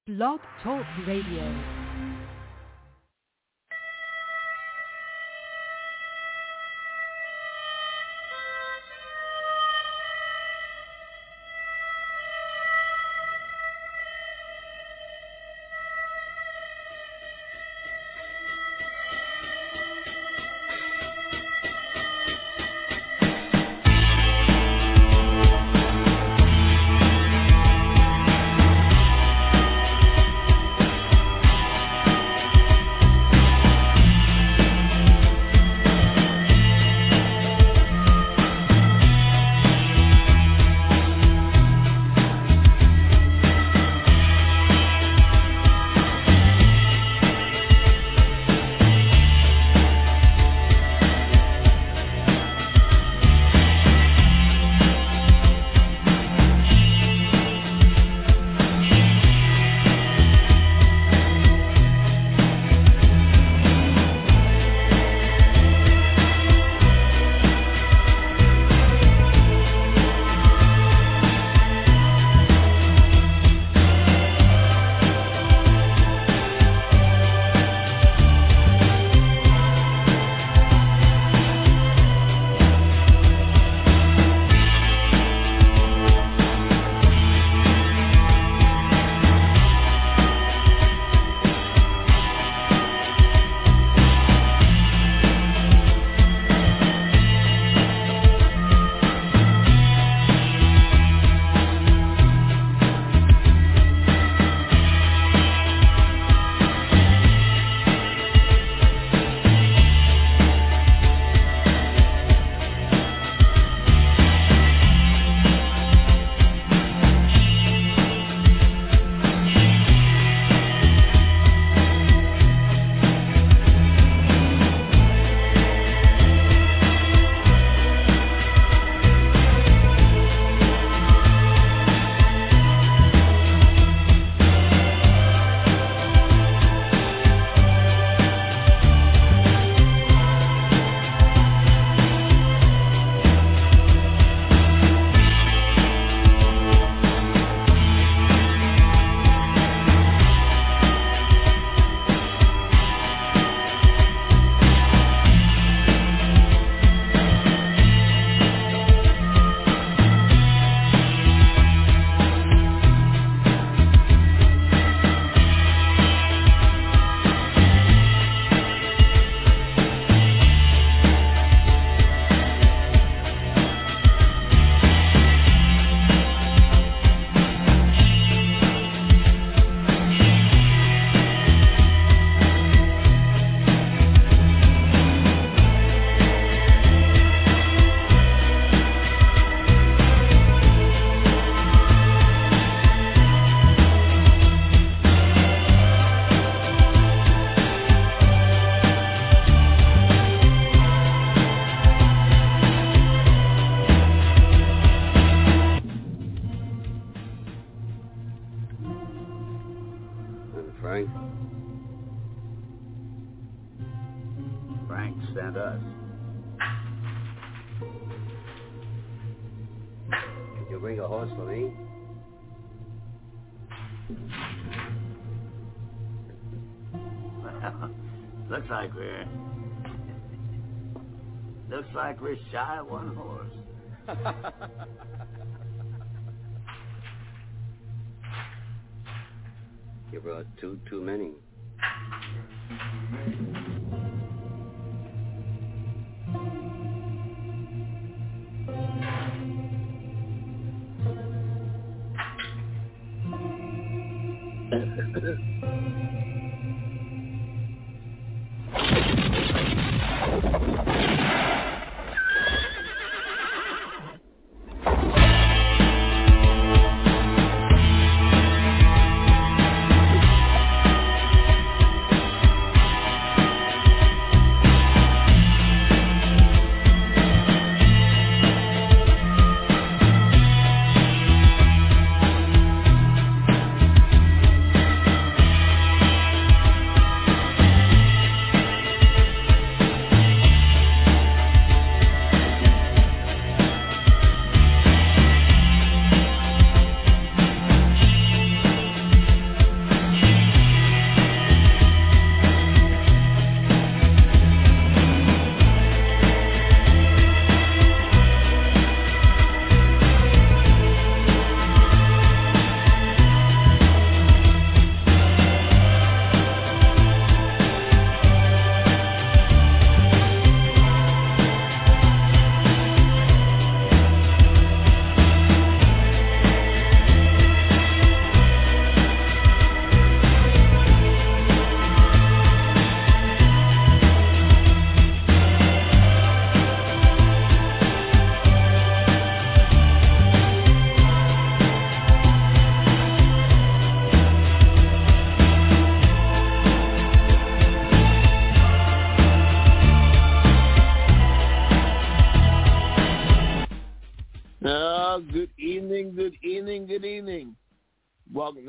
Blog Talk Radio. Frank sent us. Could you bring a horse for me? Well, looks like we're shy of one horse. You brought too many.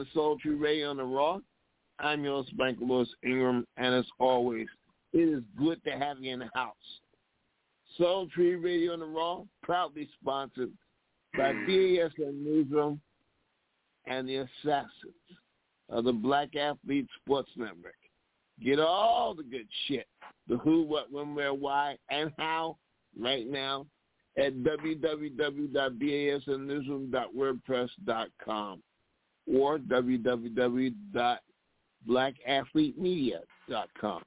to Soul Tree Radio on the Raw. I'm your host, Michael Lewis Ingram, and as always, it is good to have you in the house. Soul Tree Radio on the Raw, proudly sponsored by BASN Newsroom and the Assassins of the Black Athlete Sports Network. Get all the good shit, the who, what, when, where, why, and how, right now at www.basnnewsroom.wordpress.com or www.blackathletemedia.com.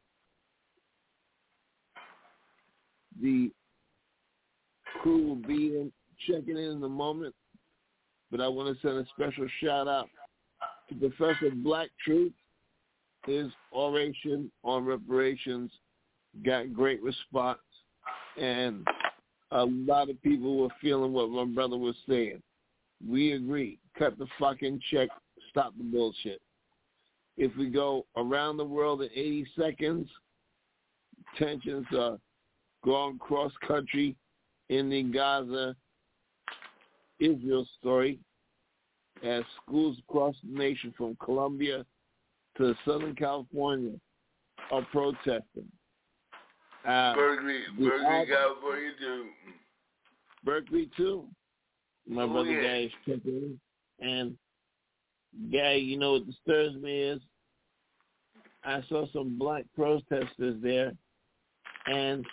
The crew will be checking in a moment, but I want to send a special shout-out to Professor Black Truth. His oration on reparations got great response, and a lot of people were feeling what my brother was saying. We agree. Cut the fucking check. Stop the bullshit. If we go around the world in 80 seconds, tensions are going cross-country in the Gaza-Israel story as schools across the nation from Colombia to Southern California are protesting. Berkeley, California too. Berkeley too. My brother Guy is checking in. And Guy, you know what disturbs me is I saw some black protesters there, and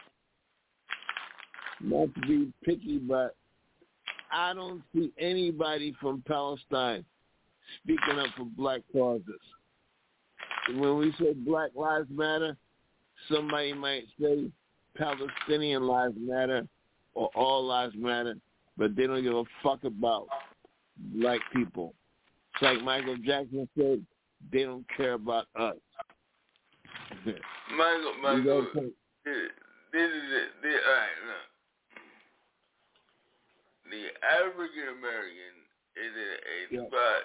not to be picky, but I don't see anybody from Palestine speaking up for black causes. When we say Black Lives Matter, somebody might say Palestinian lives matter or all lives matter, but they don't give a fuck about black people. It's like Michael Jackson said, they don't care about us. Michael, this is it. All right, look. The African American is in a spot,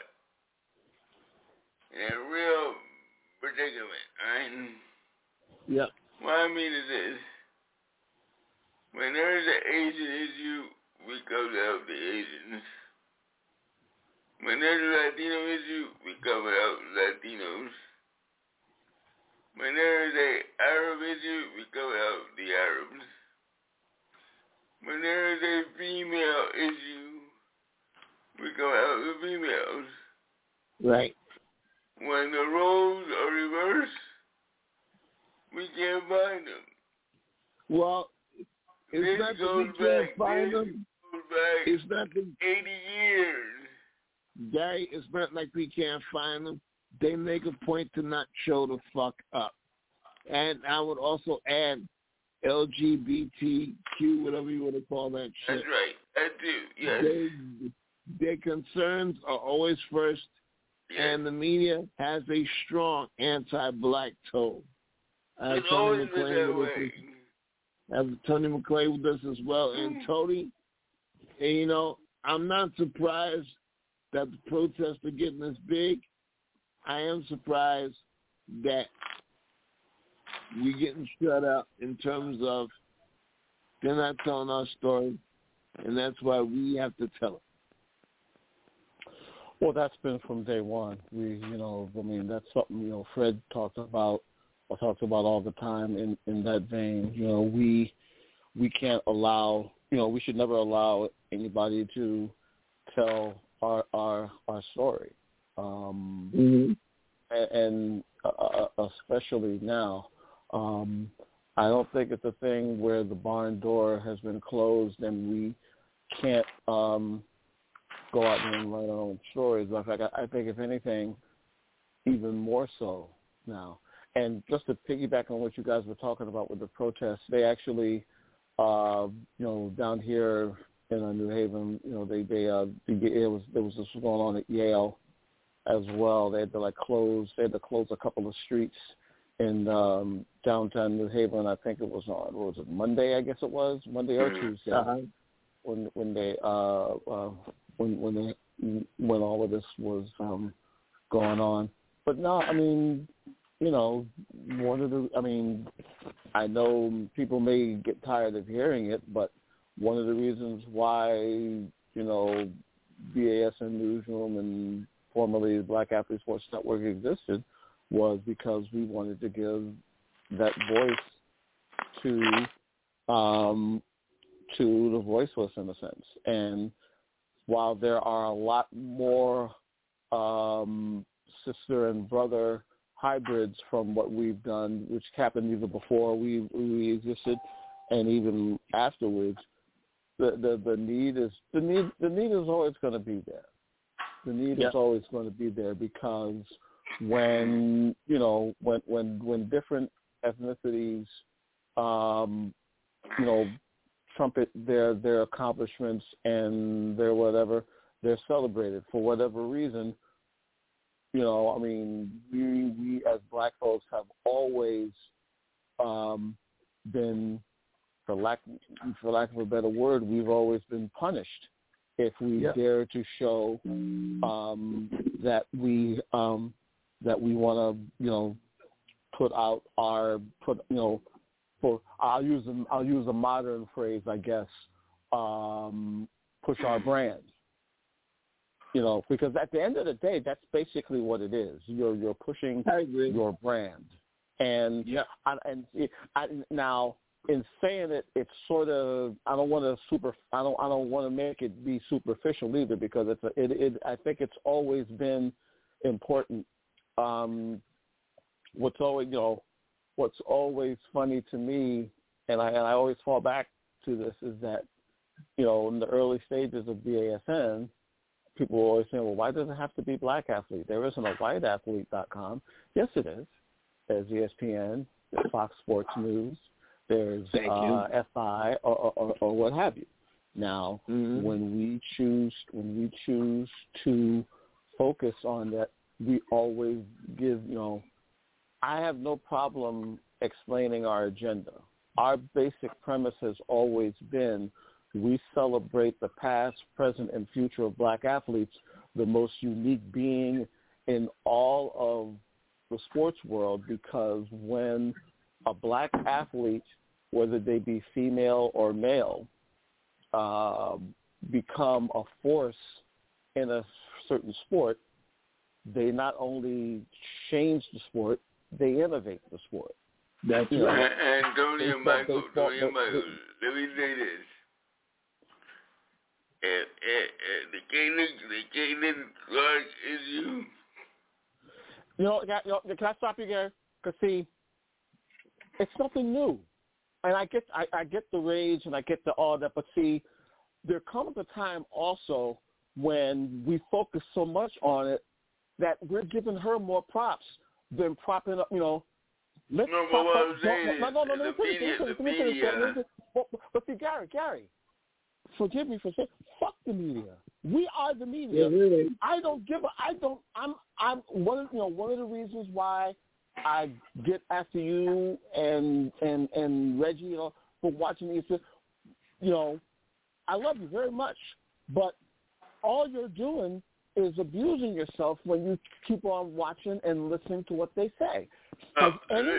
in a real predicament, right? Yep. What I mean is this. When there's an Asian issue, we come to help the Asians. When there's a Latino issue, we come to help Latinos. When there's an Arab issue, we come to help the Arabs. When there is a female issue, we come to help the females. Right. When the roles are reversed, we can't find them. Well, it's not that we can't find them. It's not that 80 years. Gary, it's not like we can't find them. They make a point to not show the fuck up. And I would also add LGBTQ, whatever you want to call that shit. That's right. I do, yes. Their concerns are always first, yes. And the media has a strong anti-black tone. Tony McClay with us as well. And Tony, and you know, I'm not surprised that the protests are getting this big. I am surprised that we're getting shut out in terms of they're not telling our story, and that's why we have to tell it. Well, that's been from day one. That's something, Fred talked about all the time in that vein. We can't allow, we should never allow anybody to tell our story. And especially now. I don't think it's a thing where the barn door has been closed and we can't go out there and write our own stories. In fact, I think, if anything, even more so now. And just to piggyback on what you guys were talking about with the protests, they actually, down here in New Haven, there was this going on at Yale as well. They had to close a couple of streets in downtown New Haven. I think it was on, what was it, Monday? I guess it was Monday or Tuesday when all of this was going on. But no, I mean, I know people may get tired of hearing it, but one of the reasons why BASN Newsroom and formerly the Black Athlete Sports Network existed was because we wanted to give that voice to the voiceless in a sense. And while there are a lot more sister and brother hybrids from what we've done, which happened even before we existed and even afterwards, the need is always going to be there. The need is always going to be there because when different ethnicities trumpet their accomplishments and their whatever, they're celebrated for whatever reason. We as Black folks have always been, for lack of a better word, we've always been punished if we dare to show that we want to put out our I'll use a modern phrase, I guess, push our brand. Because at the end of the day, that's basically what it is. You're pushing your brand, and now in saying it, it's sort of I don't want to make it be superficial either, because I think it's always been important. What's always funny to me, and I always fall back to this, is that in the early stages of BASN, people were always saying, well, why does it have to be Black Athlete? There isn't a whiteathlete.com. Yes, it is. There's ESPN, there's Fox Sports News, there's FI, or what have you. Now, when we choose to focus on that, we always give, I have no problem explaining our agenda. Our basic premise has always been we celebrate the past, present, and future of Black athletes, the most unique being in all of the sports world, because when a Black athlete, whether they be female or male, become a force in a certain sport, they not only change the sport, they innovate the sport. That's right. Antonio Michael, let me say this. The Caitlin Clark issue. Can I stop you there? Because see, it's nothing new, and I get the rage and I get all that, but see, there comes a time also when we focus so much on it that we're giving her more props than propping up. Let's no, prop what up. I'm saying is the media. But see, Gary, forgive me for saying, fuck the media. We are the media. Yeah, really. I'm one of the reasons why I get after you and Reggie, for watching these. I love you very much, but all you're doing is abusing yourself when you keep on watching and listeing to what they say. But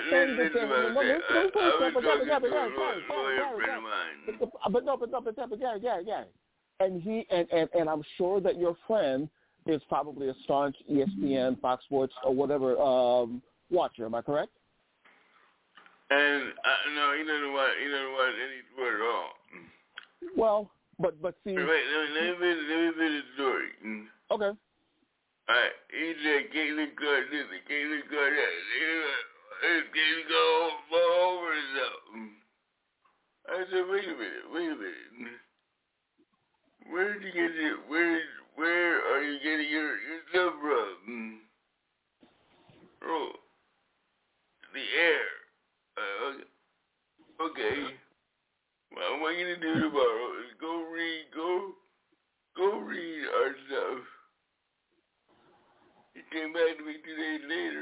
and I'm sure that your friend is probably a staunch ESPN, Fox Sports, or whatever watcher. Am I correct? And no, he doesn't watch any sport at all. Well, but see. Wait, let me finish the story. Okay. All right, he said Caitlin Clark this, Caitlin Clark that. Caitlin go all over himself. I said, wait a minute. Where did you get it? Where are you getting your stuff from? Oh, the air. Okay. Well, I want you to do tomorrow is go read our stuff. He came back to me 2 days later,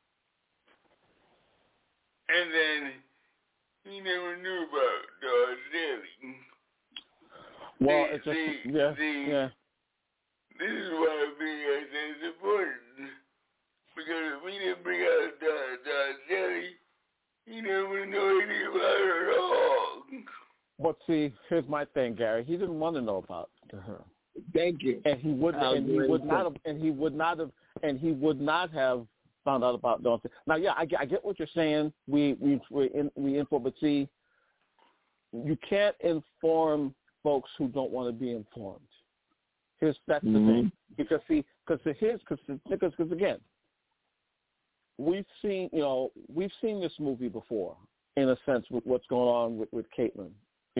and then he never knew about Daly. Well, it's just, yeah. This is why BASN is important, because if we didn't bring out Daly, he never would know anything about her at all. But see, here's my thing, Gary. He didn't want to know about her. Thank you. And he would not have found out about Dante. Now, yeah, I get what you're saying. We info, but see, you can't inform folks who don't want to be informed. That's the thing. Because again, we've seen this movie before, in a sense, with what's going on with Caitlyn,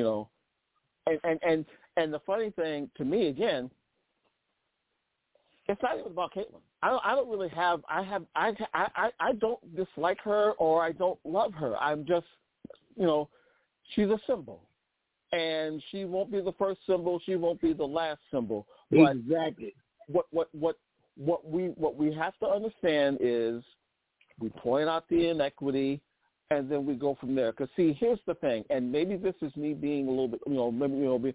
and the funny thing to me, again, it's not even about Caitlyn. I don't really have I don't dislike her or I don't love her. I'm just, she's a symbol, and she won't be the first symbol. She won't be the last symbol. But exactly. What we have to understand is we point out the inequity, and then we go from there. Because see, here's the thing, and maybe this is me being a little bit,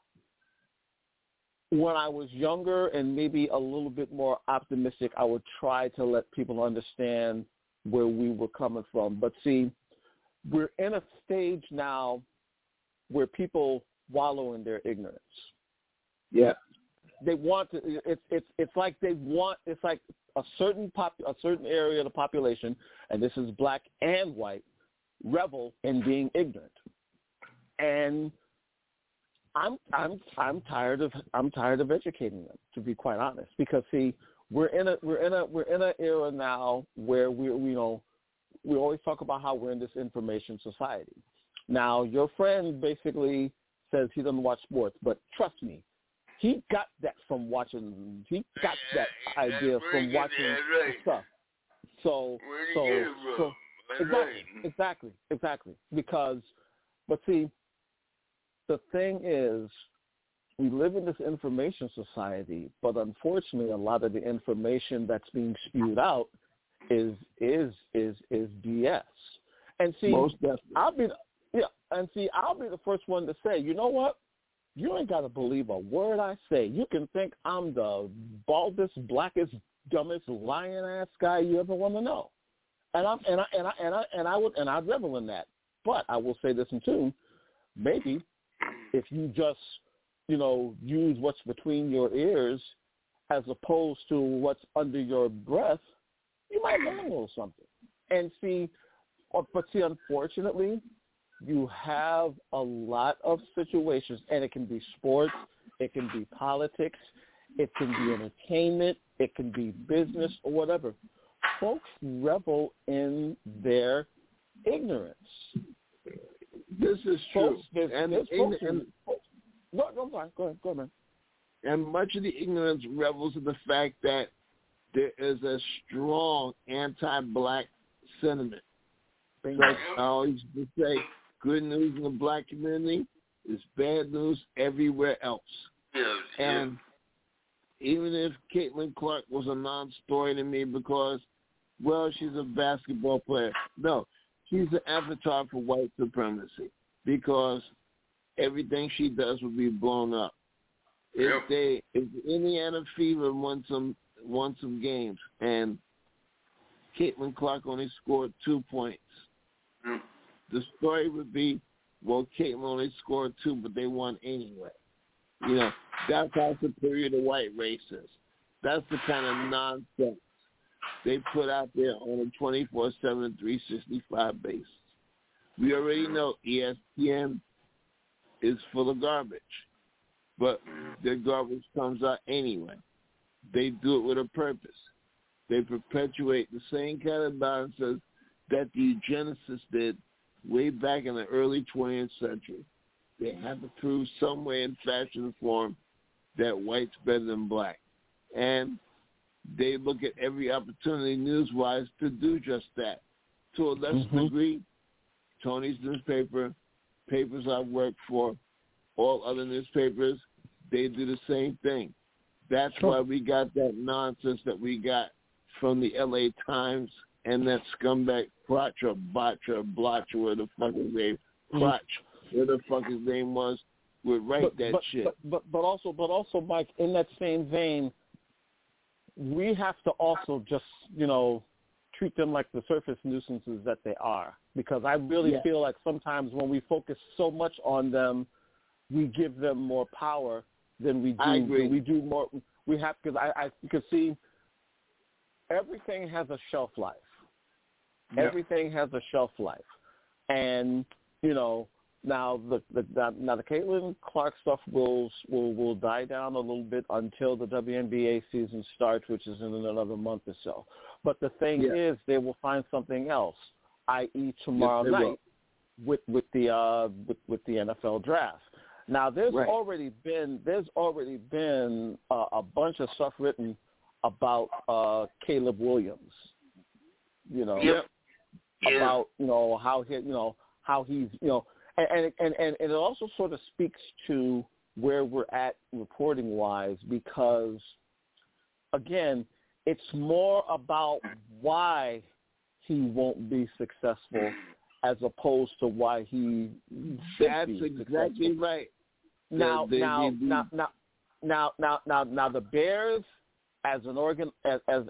when I was younger and maybe a little bit more optimistic, I would try to let people understand where we were coming from. But see, we're in a stage now where people wallow in their ignorance. Yeah. They want to. It's like a certain area of the population, and this is black and white, revel in being ignorant, and I'm tired of educating them, to be quite honest, because see, we're in an era now where we always talk about how we're in this information society. Now, your friend basically says he doesn't watch sports, but trust me, he got that from watching. He got that idea from watching the stuff. So exactly. Because, but see, the thing is, we live in this information society, but unfortunately, a lot of the information that's being spewed out is BS. And see, I'll be the first one to say, you know what? You ain't got to believe a word I say. You can think I'm the baldest, blackest, dumbest, lying-ass guy you ever want to know, and I'd revel in that. But I will say this too: maybe if you just use what's between your ears as opposed to what's under your breath, you might learn a little something. And see, unfortunately, you have a lot of situations, and it can be sports, it can be politics, it can be entertainment, it can be business or whatever. Folks revel in their ignorance. This is true. Go ahead, man. And much of the ignorance revels in the fact that there is a strong anti-black sentiment. Like I always say, good news in the black community is bad news everywhere else. And even if Caitlin Clark was a non-story to me because, well, she's a basketball player. No, she's an avatar for white supremacy because everything she does will be blown up. If Indiana Fever won some games and Caitlin Clark only scored 2 points, the story would be, well, Caitlin only scored 2, but they won anyway. That's how superior the white race is. That's the kind of nonsense they put out there on a 24/7, 365 basis. We already know ESPN is full of garbage, but their garbage comes out anyway. They do it with a purpose. They perpetuate the same kind of nonsense that the eugenicists did way back in the early 20th century. They have to prove some way in fashion and form that white's better than black. And they look at every opportunity news-wise to do just that. To a lesser degree, Tony's newspaper, papers I've worked for, all other newspapers, they do the same thing. That's why we got that nonsense that we got from the L.A. Times and that scumbag Crotch or Botch or Blotch or whatever the fuck his name, Crotch, whatever the fuck his name was, would write shit. But also, Mike, in that same vein, we have to also just, treat them like the surface nuisances that they are. Because I really feel like sometimes when we focus so much on them, we give them more power than we do. I agree. We do more. We have because I because see, everything has a shelf life. Yep. Everything has a shelf life, and now the Caitlin Clark stuff will die down a little bit until the WNBA season starts, which is in another month or so. But the thing is, they will find something else, i.e., tomorrow night with the NFL draft. Now, there's already been a bunch of stuff written about Caleb Williams. About how he's and it also sort of speaks to where we're at reporting wise, because again, it's more about why he won't be successful as opposed to why he should be successful. That's exactly right. Now the Bears as an organ as I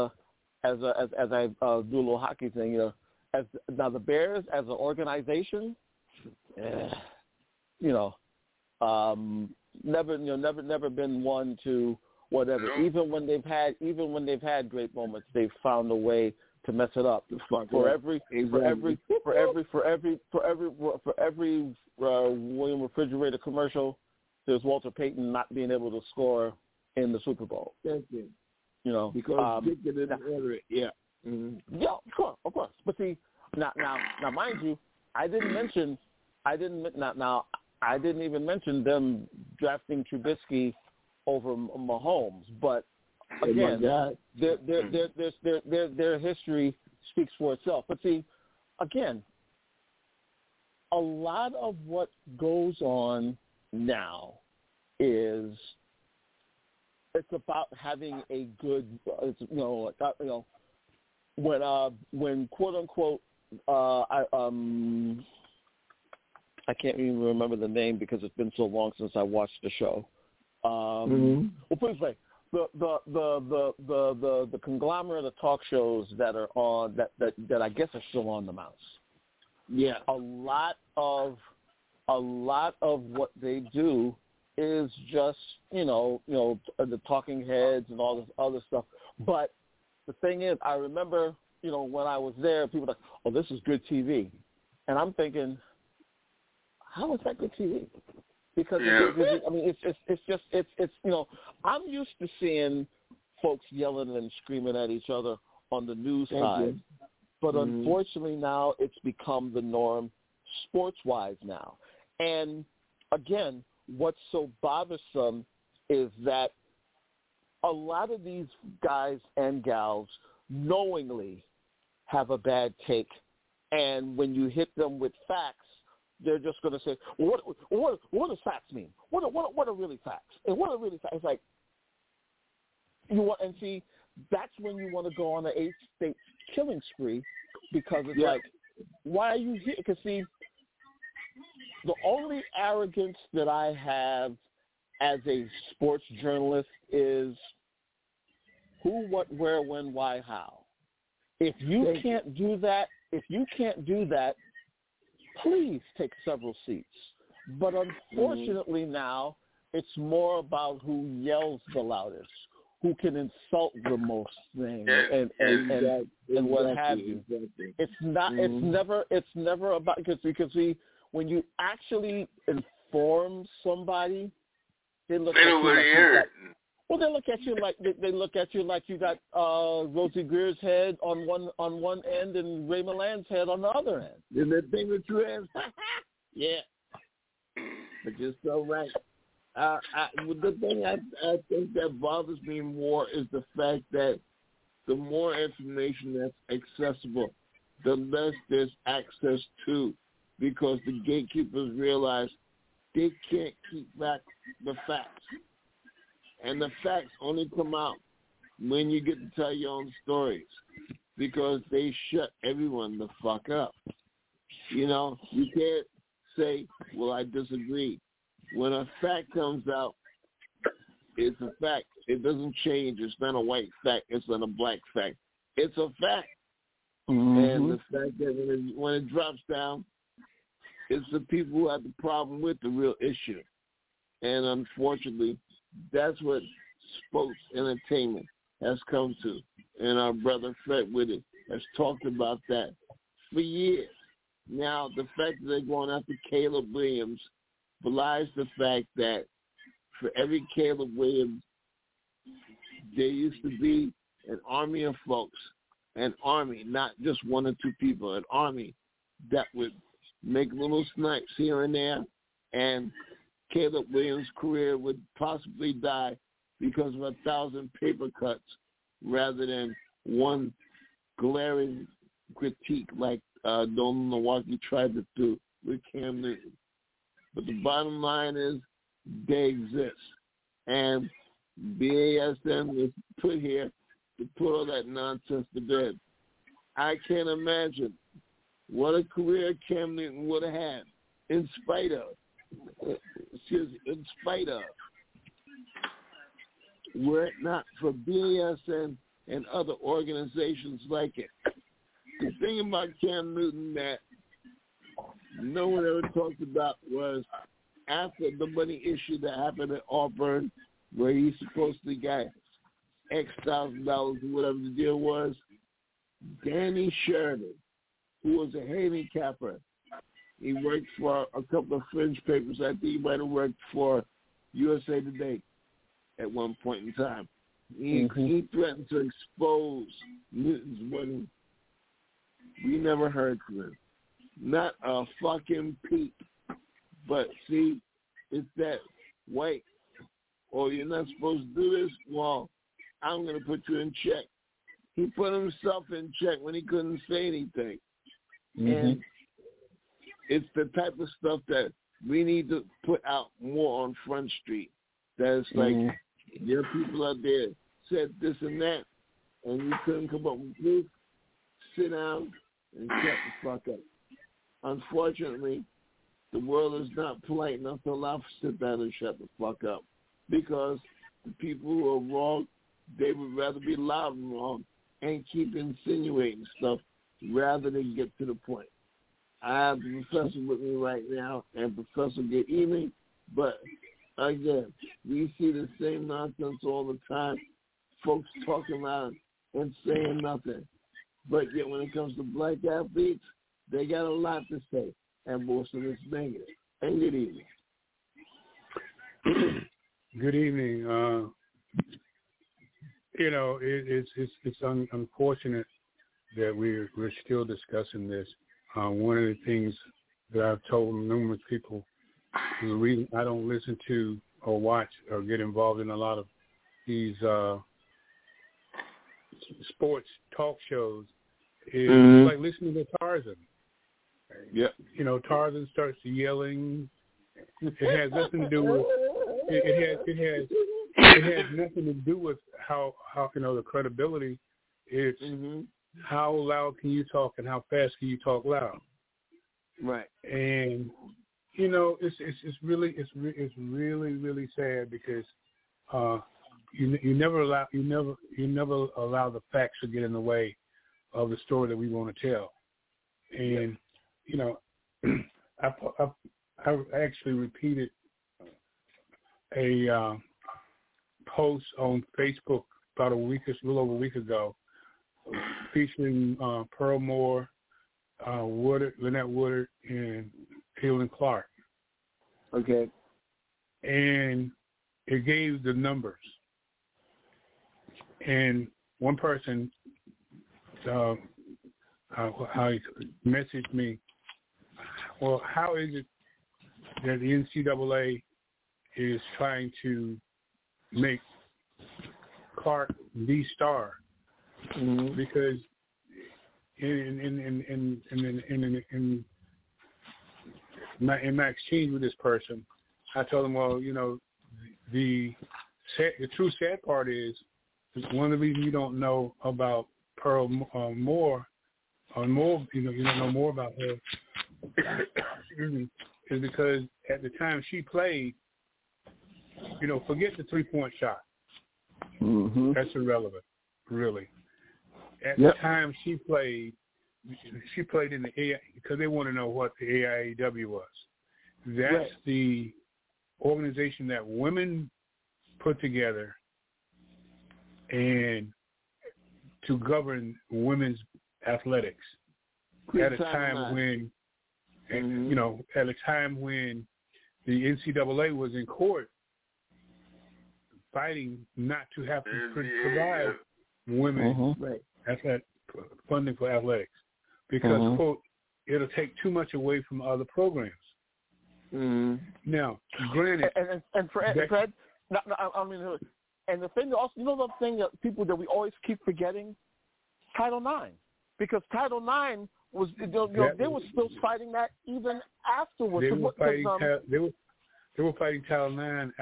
do a little hockey thing, now the Bears as an organization, never been one to whatever. Even when they've had great moments, they've found a way to mess it up. For every William Refrigerator commercial, there's Walter Payton not being able to score in the Super Bowl. Thank you. Because Dick didn't order it. Yeah. Mm-hmm. Yeah, of course. But see, now, mind you, I didn't even mention them drafting Trubisky over Mahomes. But again, their history speaks for itself. But see, again, a lot of what goes on now is it's about having a good, when quote unquote, I can't even remember the name because it's been so long since I watched the show. Well, put it this way, the conglomerate of talk shows that are on that I guess are still on the mouse. Yeah, a lot of what they do is just the talking heads and all this other stuff. But the thing is, I remember when I was there, people were like, "Oh, this is good TV," and I'm thinking, how is that good TV? Because I mean, it's I'm used to seeing folks yelling and screaming at each other on the news side, but unfortunately now it's become the norm sports-wise now. And again, what's so bothersome is that a lot of these guys and gals knowingly have a bad take, and when you hit them with facts, they're just going to say, well, what does facts mean? What are really facts? And what are really facts? It's like, and see, that's when you want to go on an 8-state killing spree, because it's like, why are you here? Because see, the only arrogance that I have as a sports journalist is who, what, where, when, why, how. If you can't do that, please take several seats. But unfortunately now, it's more about who yells the loudest, who can insult the most things, and what have you. It's not. It's never about because when you actually inform somebody, they look at you like they look at you like you got Rosie Greer's head on one end and Ray Milan's head on the other end. Is that thing with two hands? Yeah. But you're so right. The thing I think that bothers me more is the fact that the more information that's accessible, the less there's access to, because the gatekeepers realize they can't keep back the facts. And the facts only come out when you get to tell your own stories, because they shut everyone the fuck up. You can't say, well, I disagree. When a fact comes out, it's a fact. It doesn't change. It's not a white fact. It's not a black fact. It's a fact. And the fact that when it drops down, it's the people who have the problem with the real issue. And unfortunately, that's what sports entertainment has come to. And our brother Fred Whitty has talked about that for years. Now, the fact that they're going after Caleb Williams belies the fact that for every Caleb Williams, there used to be an army of folks, an army, not just one or two people, an army that would make little snipes here and there, and Caleb Williams' career would possibly die because of 1,000 paper cuts rather than one glaring critique like Nolan Milwaukee tried to do with Cam Newton. But the bottom line is they exist. And BASN was put here to put all that nonsense to bed. I can't imagine what a career Cam Newton would have had in spite of, were it not for BASN and other organizations like it. The thing about Cam Newton that no one ever talked about was after the money issue that happened at Auburn, where he supposedly got X $1,000 or whatever the deal was, Danny Sheridan, who was a handicapper, he worked for a couple of fringe papers. I think he might have worked for USA Today at one point in time. He threatened to expose Newton's money. We never heard from him. Not a fucking peep. But see, it's that white, oh, you're not supposed to do this? Well, I'm going to put you in check. He put himself in check when he couldn't say anything. And it's the type of stuff that we need to put out more on Front Street. That it's like, there are people out there said this and that, and you couldn't come up with proof. Sit down and shut the fuck up. Unfortunately, the world is not polite enough to allow for sit down and shut the fuck up, because the people who are wrong, they would rather be loud and wrong and keep insinuating stuff rather than get to the point. I have the professor with me right now, and Professor, good evening. But again, we see the same nonsense all the time. Folks talking loud and saying nothing. But yet when it comes to black athletes, they got a lot to say, and most of it's negative. And good evening. Good evening. It's unfortunate that we're still discussing this. One of the things that I've told numerous people, the reason I don't listen to or watch or get involved in a lot of these sports talk shows is like listening to Tarzan. Yeah. Tarzan starts yelling. It has nothing to do with it has nothing to do with how the credibility. It's how loud can you talk and how fast can you talk loud. Right. And it's really sad because you never allow the facts to get in the way of the story that we want to tell. And I actually repeated a post on Facebook about a little over a week ago, featuring Pearl Moore, Lynette Woodard, and Caitlin Clark. Okay. And it gave the numbers. And one person messaged me, well, how is it that the NCAA is trying to make Clark the star? Because in my exchange with this person, I told him, well, the true sad part is one of the reasons you don't know about Pearl Moore, or more, you don't know more about her, is because at the time she played, forget the 3-point shot. That's irrelevant, really. At the time she played in the AI, because they want to know what the AIAW was. That's the organization that women put together and to govern women's athletics at a time when, at a time when the NCAA was in court fighting not to have to provide women funding for athletics because, quote, it'll take too much away from other programs. Now, granted, and Fred, and the thing also, the thing that people that we always keep forgetting, Title IX, because Title IX was, they were still fighting that even afterwards. They were fighting Title IX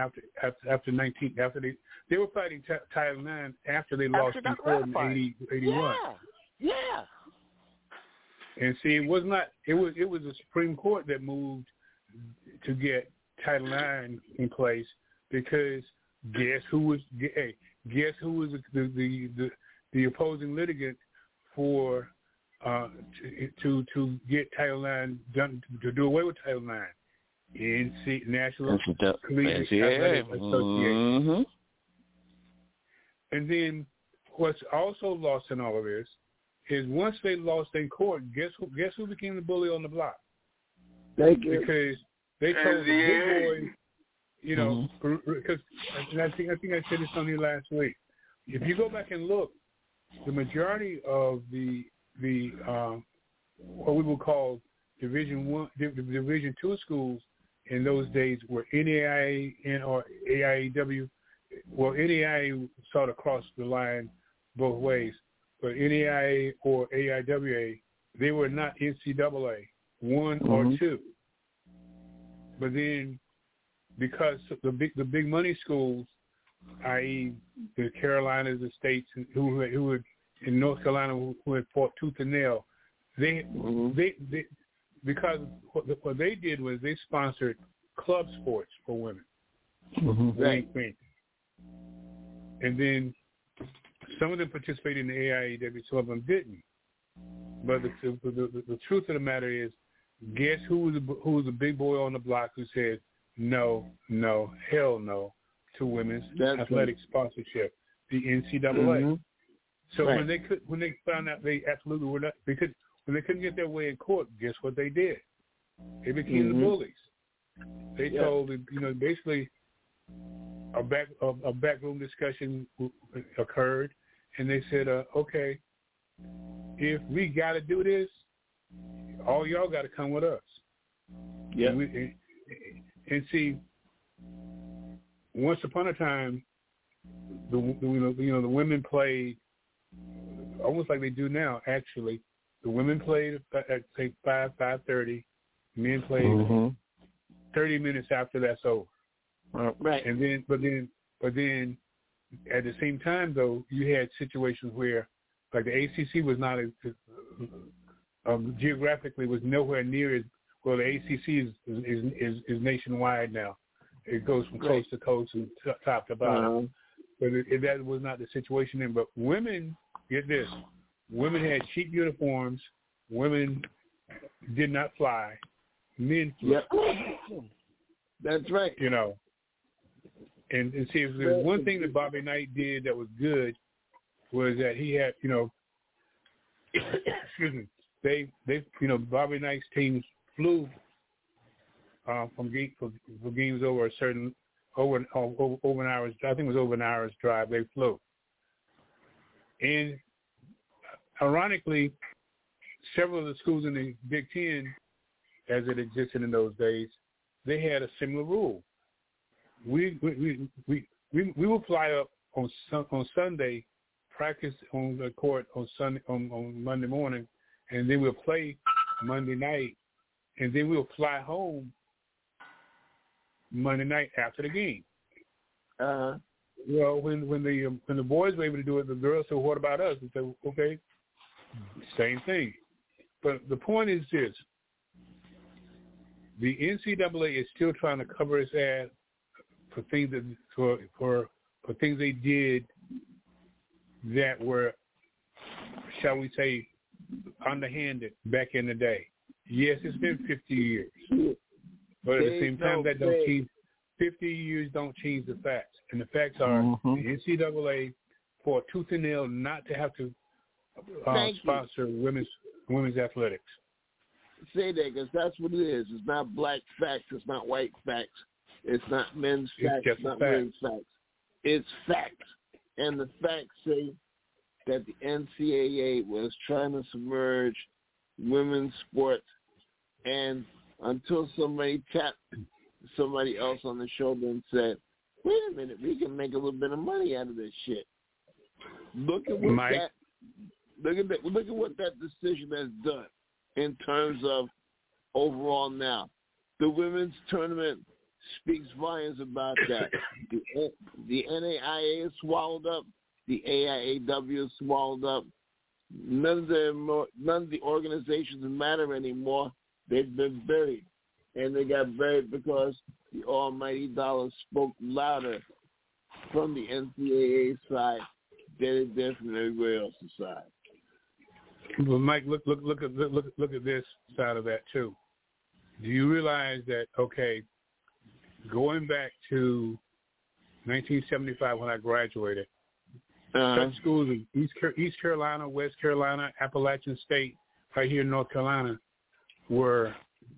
they were fighting Title IX after they lost in court in 81. Yeah. And see, it was the Supreme Court that moved to get Title IX in place because guess who was the opposing litigant for to get Title IX done, to do away with Title IX? National Collegiate Athletic Association. And then what's also lost in all of this is once they lost in court, guess who became the bully on the block? Thank you. Because they told the big boys, because I think I said this on here last week. If you go back and look, the majority of the what we would call Division II schools in those days were NAIA or AIAW. Well, NAIA sort of crossed the line both ways, but NAIA or AIWA, they were not NCAA 1 or 2. But then, because the big money schools, i.e., the Carolinas, the states who had in North Carolina who had fought tooth and nail, they because what they did was they sponsored club sports for women. And then some of them participated in the AIAW, some of them didn't. But the truth of the matter is, guess who was the big boy on the block who said no, hell no to women's athletic sponsorship? The NCAA. So when they found out they absolutely were not, because when they couldn't get their way in court, guess what they did? They became the bullies. They told, basically a backroom discussion occurred, and they said, okay, if we got to do this, all y'all got to come with us. Yeah. And see, once upon a time, the women played almost like they do now. Actually, the women played at say 5:30. Men played 30 minutes after that's over. Right. And then, but then, at the same time, though, you had situations where, like the ACC was not geographically was nowhere near as well. The ACC is nationwide now. It goes from coast to coast and top to bottom. But that was not the situation then. But women, get this, women had cheap uniforms. Women did not fly. Men flew. Yep. That's right. And see, if there's one thing that Bobby Knight did that was good was that he had, excuse me, they Bobby Knight's teams flew for games over a certain over an hour's. I think it was over an hour's drive. They flew, and ironically, several of the schools in the Big Ten, as it existed in those days, they had a similar rule. We will fly up on Sunday, practice on the court on Sunday on Monday morning, and then we'll play Monday night, and then we'll fly home Monday night after the game. Well, when the boys were able to do it, the girls said, "What about us?" We said, "Okay, same thing." But the point is this: the NCAA is still trying to cover its ass for things that for things they did that were, shall we say, underhanded back in the day. Yes, it's been 50 years, but at the same time, that 50 years don't change the facts. And the facts are the NCAA for tooth and nail not to have to sponsor women's athletics. Say that, because that's what it is. It's not black facts. It's not white facts. It's not men's facts. It's not women's facts. It's facts. And the facts say that the NCAA was trying to submerge women's sports, and until somebody tapped somebody else on the shoulder and said, wait a minute, we can make a little bit of money out of this shit. Look at what look at what that decision has done in terms of overall now. The women's tournament speaks volumes about that. The NAIA is swallowed up. The AIAW is swallowed up. None of the organizations matter anymore. They've been buried. And they got buried because the almighty dollar spoke louder from the NCAA side than it did from everybody else's side. Well, Mike, look at this side of that too. Do you realize that, okay, going back to 1975 when I graduated, such schools in East Carolina, West Carolina, Appalachian State, right here in North Carolina, were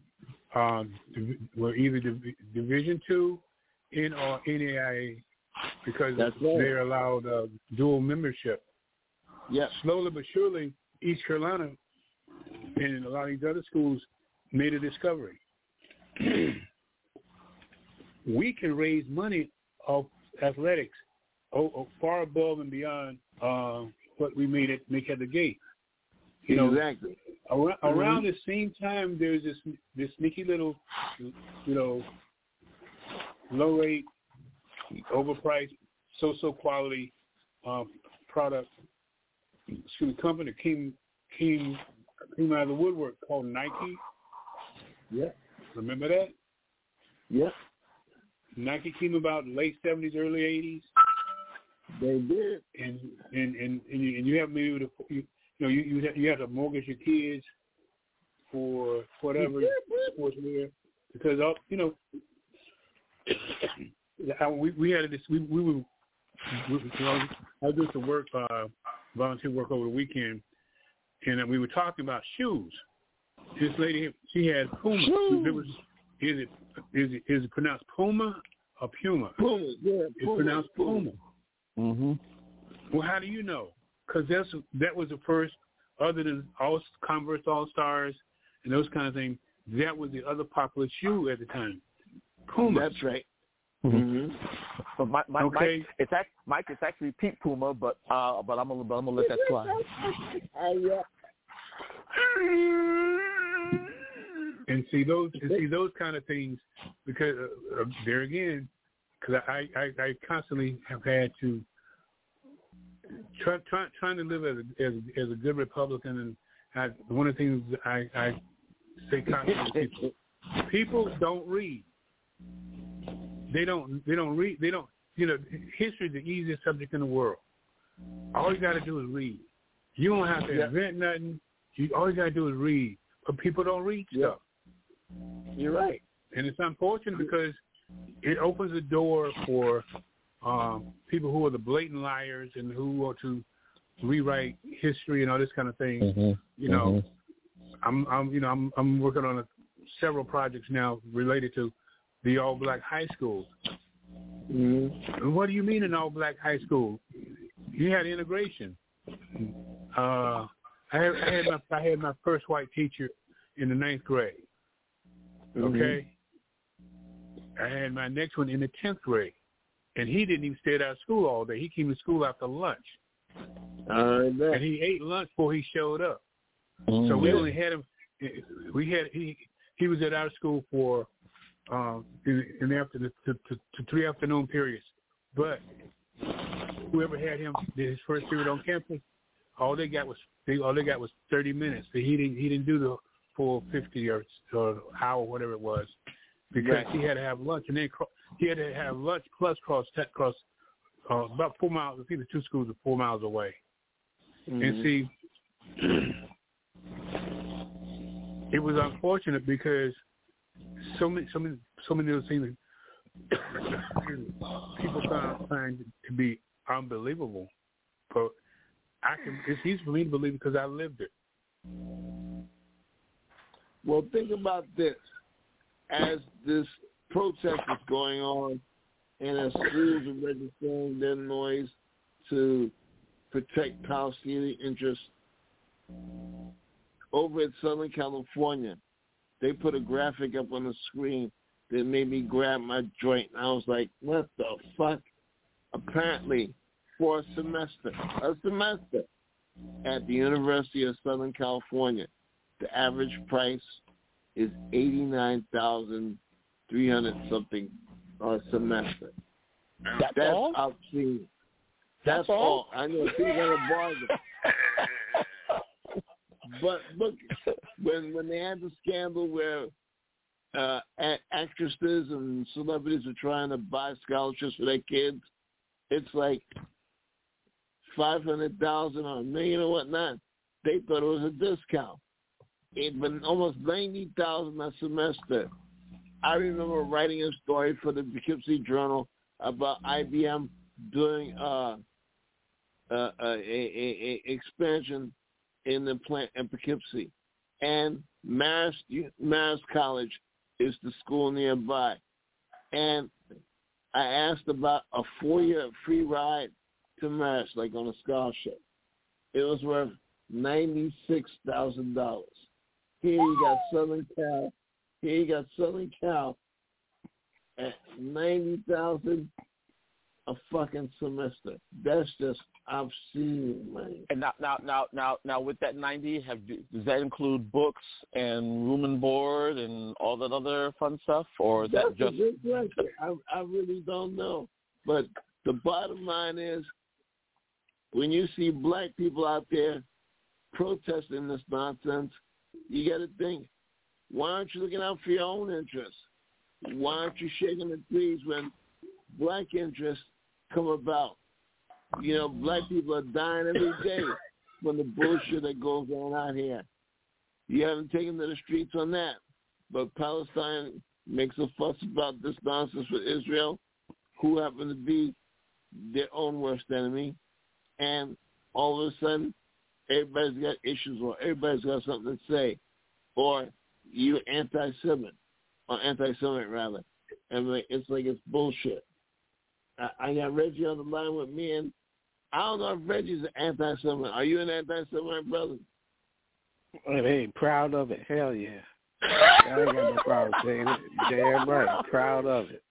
either Division II or NAIA because they're allowed dual membership. Yeah. Slowly but surely, East Carolina and a lot of these other schools made a discovery. We can raise money off athletics far above and beyond what we make at the gate. You know, exactly. Around the same time, there's this sneaky little, low rate, overpriced, so quality product. Company came out of the woodwork called Nike. Yeah. Remember that? Yeah. Nike came about in late 70s, early 80s. They did. And you have maybe you have to mortgage your kids for whatever sportswear because we had this we were I was doing some work volunteer work over the weekend, and we were talking about shoes. This lady, she had Puma. Is it pronounced Puma or Puma? Puma, yeah. It's pronounced Puma. Mm-hmm. Well, how do you know? Because that was the first, other than Converse All-Stars and those kind of things, that was the other popular shoe at the time. Puma. That's right. Mm-hmm. But okay. Mike, it's actually Pete Puma, but I'm gonna let that slide. And see those kind of things, because there again, because I constantly have had to trying to live as a good Republican, and one of the things I say constantly to people don't read. They don't read. They don't. History is the easiest subject in the world. All you got to do is read. You don't have to invent nothing. All you got to do is read. But people don't read stuff. You're right. And it's unfortunate because it opens the door for people who are the blatant liars and who want to rewrite history and all this kind of thing. Mm-hmm. I'm working on several projects now related to the all-black high school. Mm-hmm. What do you mean an all-black high school? You had integration. I had my first white teacher in the 9th grade. Okay? Mm-hmm. I had my next one in the 10th grade. And he didn't even stay out of school all day. He came to school after lunch. And he ate lunch before he showed up. Mm-hmm. So we only had him. He was at our school for in the afternoon to 3 afternoon periods. But whoever had him did his first period on campus, all they got was 30 minutes. So he didn't do the full 50 or hour, whatever it was, because he had to have lunch, and then he had to have lunch plus cross about 4 miles. I think the two schools are 4 miles away. Mm-hmm. And see, it was unfortunate because so many of those things people find it to be unbelievable, but it's easy for me to believe because I lived it. Well, think about this. As this protest is going on, and as schools are registering their noise to protect Palestinian interests, over at Southern California, they put a graphic up on the screen that made me grab my joint. And I was like, what the fuck? Apparently, for a semester at the University of Southern California, the average price is $89,300 something a semester. That's all? Obscene. That's all. I know people got a bargain. But look, when they had the scandal where actresses and celebrities are trying to buy scholarships for their kids, it's like $500,000 or $1 million or whatnot. They thought it was a discount. It been almost $90,000 a semester. I remember writing a story for the Poughkeepsie Journal about IBM doing a expansion in the plant in Poughkeepsie, and Marist College is the school nearby. And I asked about a 4-year free ride to Marist, like on a scholarship. It was worth $96,000. Here you got Southern Cal at $90,000 a fucking semester. That's just obscene money. And now, with that 90, does that include books and room and board and all that other fun stuff, or is that just? That's a good question. I really don't know. But the bottom line is, when you see black people out there protesting this nonsense, you got to think, why aren't you looking out for your own interests? Why aren't you shaking the trees when black interests come about? You know, black people are dying every day from the bullshit that goes on out here. You haven't taken to the streets on that. But Palestine makes a fuss about this nonsense with Israel, who happen to be their own worst enemy. And all of a sudden, everybody's got issues, or everybody's got something to say. Or you're anti-Semitic, or anti-Semitic rather. And it's like it's bullshit. I got Reggie on the line with me, and I don't know if Reggie's an anti-Semite. Are you an anti-Semite, brother? Hey, proud of it. Hell yeah. I ain't got no problem saying it. Damn right. Proud of it.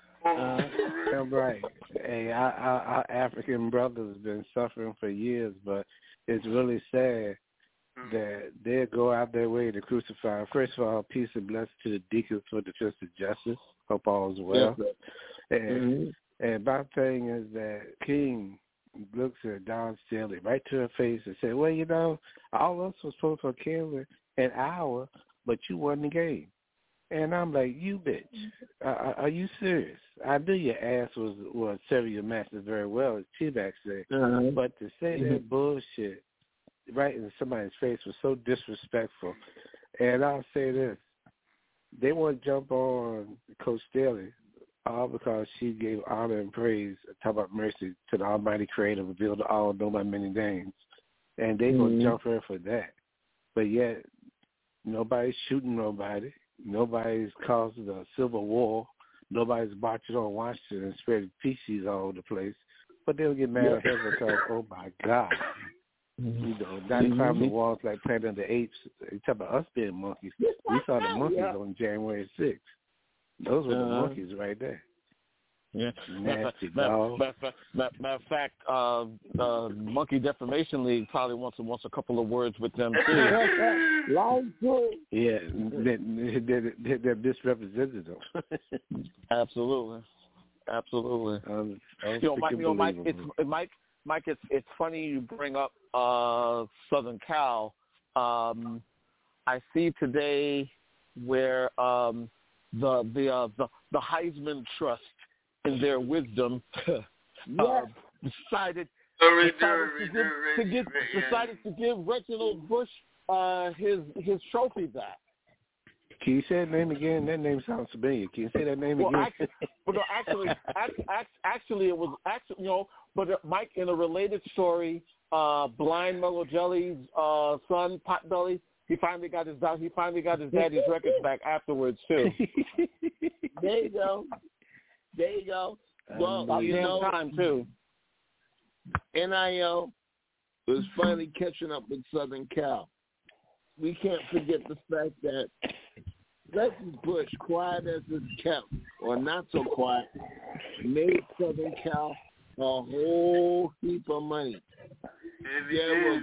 Damn right. Hey, our African brothers have been suffering for years, but it's really sad that they go out their way to crucify. First of all, peace and blessings to the deacons for defense of justice. Hope all is well. Yes, and my thing is that King looks at Don Stanley right to her face and said, well, you know, all of us was supposed to kill an hour, but you won the game. And I'm like, you bitch, are you serious? I knew your ass was serving your masters very well, as T-Mac said. But to say that bullshit right in somebody's face was so disrespectful. And I'll say this. They want to jump on Coach Staley all because she gave honor and praise, talk about mercy, to the Almighty Creator, revealed to all, know by many names. And they going to jump her for that. But yet, nobody's shooting nobody. Nobody's causing a civil war. Nobody's marching on Washington and spreading feces all over the place. But they'll get mad at her because, oh, my God. You know, not climbing the walls like Planet of the Apes. You talk about us being monkeys. We saw the monkeys on January 6th. Those were the monkeys right there. Yeah. Nasty dog. Matter of fact, Monkey Defamation League probably wants a couple of words with them too. Yeah, they're misrepresented them. Absolutely. Mike, it's funny you bring up Southern Cal. I see today where the Heisman Trust, in their wisdom, decided to give Reginald Bush his trophy back. Can you say that name again? That name sounds familiar. Can you say that name again? Actually, it was but Mike, in a related story, Blind Mellow Jelly's son, Potbelly, he finally got his daddy's records back afterwards too. There you go. Well, time too. NIL was finally catching up with Southern Cal. We can't forget the fact that Reggie Bush, quiet as it's kept, or not so quiet, made Southern Cal a whole heap of money. Now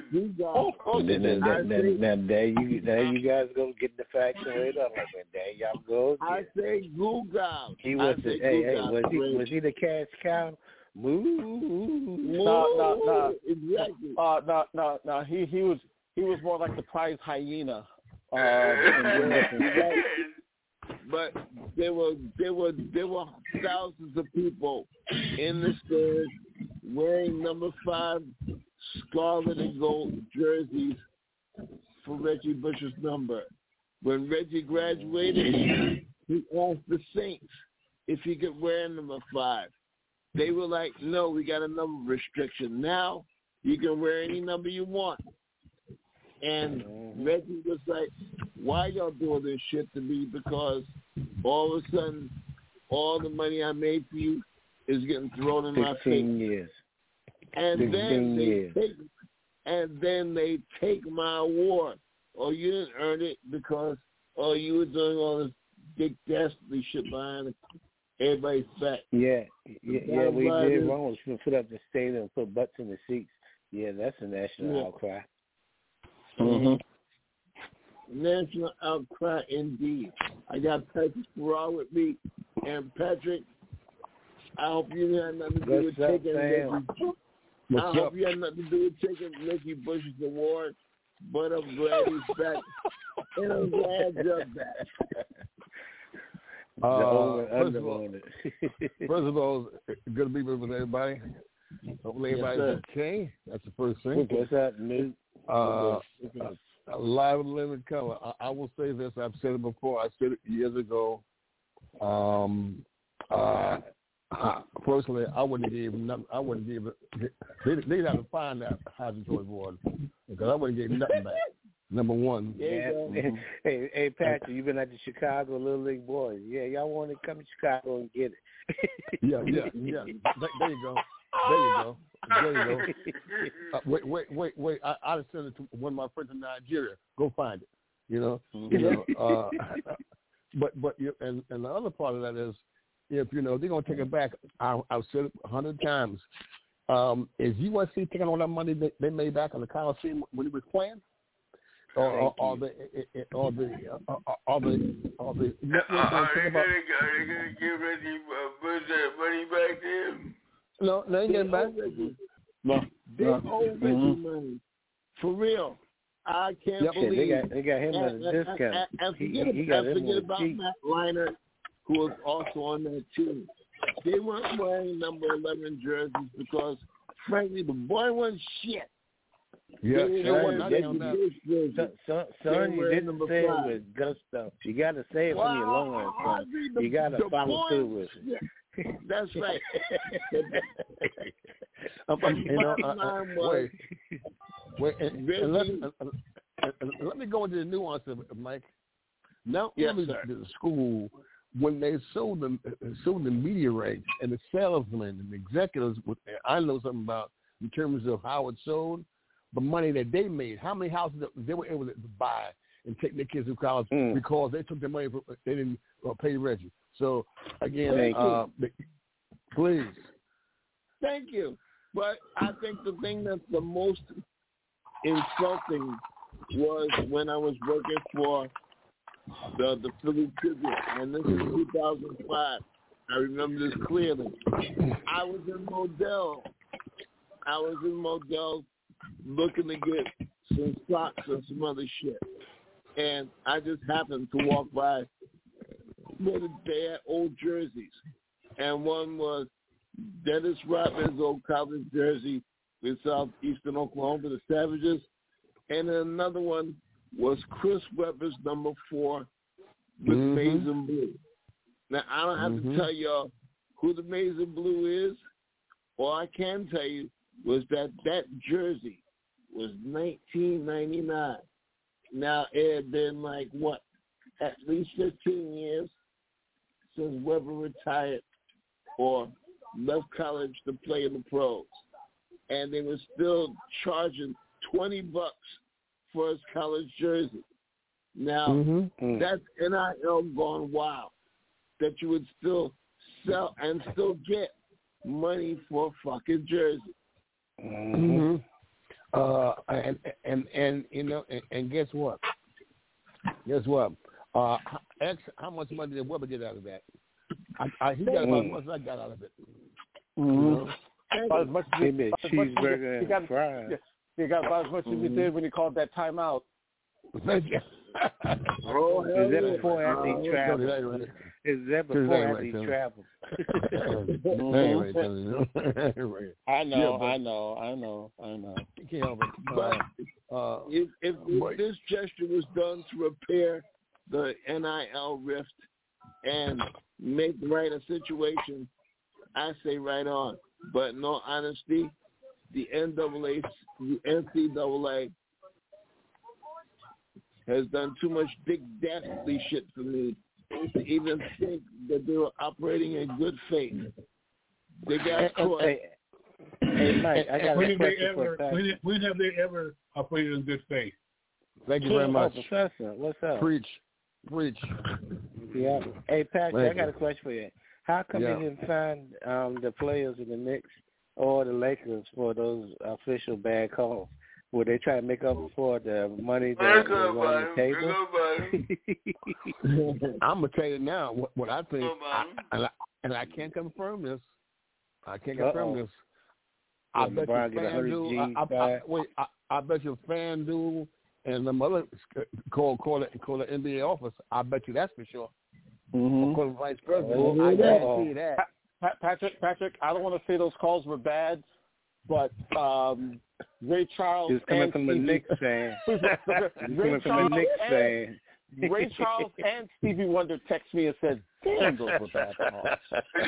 there you guys go get the facts right up like that. There y'all go. I say Google. He was was he the cash cow? Moo. No. Exactly. No. He was more like the prize hyena. But there were thousands of people in the stands wearing number 5 scarlet and gold jerseys for Reggie Bush's number. When Reggie graduated, he asked the Saints if he could wear number 5. They were like, no, we got a number restriction. Now you can wear any number you want. And Reggie was like, why y'all doing this shit to me? Because all of a sudden, all the money I made for you is getting thrown in my face. 15 years. And then they take my award. Oh, you didn't earn it because, you were doing all this big dastardly shit behind everybody's back. Yeah, we did wrong. We put up the stadium and put butts in the seats. Yeah, that's a national outcry. Mm-hmm. National outcry indeed. I got Patrick Farrar with me, and Patrick, I hope you had nothing to do with taking Reggie Bush's award, but I'm glad he's back, and I'm glad you're back. First of all, good to be with everybody. Hopefully everybody's okay. That's the first thing. What's up, Newt? Live and living color. I will say this. I've said it before. I said it years ago. Personally, I wouldn't give nothing. I wouldn't give it. They'd have to find that Heisman Trophy award because I wouldn't give nothing back. Number one. Yeah. Hey, Patrick, you've been at the Chicago Little League Boys. Yeah, y'all want to come to Chicago and get it. Yeah. There you go. Wait. I sent it to one of my friends in Nigeria. Go find it. But and the other part of that is, if they're gonna take it back, I've said it 100 times. Is USC taking all that money they made back on the Coliseum when he was playing? Or the network are they gonna give Reggie Bush that money back to him? No, they ain't getting back. They owe Reggie money. For real. I can't believe they got him at a discount. And forget about Matt Leinart, who was also on that team. They weren't wearing number 11 jerseys because, frankly, the boy wasn't shit. Yeah, son, you didn't say it with gusto. You got to say it from your lungs, son. You got to follow through with it. That's right. Wait. Let me go into the nuance of it, Mike. Now, the school, when they sold the media rights and the salesmen and the executives, I know something about in terms of how it sold, the money that they made, how many houses they were able to buy and take their kids to college because they took their money, they didn't pay Reggie. So, again, please. Thank you. But I think the thing that's the most insulting was when I was working for the Philly Tribune, and this is 2005. I remember this clearly. I was in Modell looking to get some socks and some other shit. And I just happened to walk by where they had old jerseys. And one was Dennis Rodman's old college jersey in southeastern Oklahoma, the Savages. And then another one was Chris Webber's number 4 with Maize and Blue. Now, I don't have to tell y'all who the Maize and Blue is. All I can tell you was that jersey was $19.99. Now, it had been like, what, at least 15 years since Webber retired or left college to play in the pros. And they were still charging $20 for his college jersey. Now, that's NIL gone wild, that you would still sell and still get money for a fucking jersey. And you know, and guess what? How much money did Webber get out of that? He got about as much as I got out of it. You know? About as much as cheeseburger and fries. He got about as much as he did when he called that timeout. Is that before or after he traveled? Is that before or after he traveled? I know. You can't help it. But if this gesture was done to repair the NIL rift and make right a situation, I say right on. But in all honesty, the NCAA has done too much big dastardly shit for me to even think that they were operating in good faith. They got caught. Hey, Mike, I got a question for Patrick. When have they ever operated in good faith? Thank you very much. Professor, what's up? Preach. Yeah. Hey, Patrick, I got a question for you. How come you didn't find the players in the Knicks or the Lakers for those official bad calls? Would they try to make up for the money that was on the table? I'm gonna tell you now what I think, and I can't confirm this. I bet you FanDuel and the other call the NBA office. I bet you that's for sure. Call the vice president. I guarantee that. Patrick, I don't want to say those calls were bad, but Ray Charles is coming from a Knicks fan. Ray Charles and Stevie Wonder text me and said, "Damn, those were bad calls."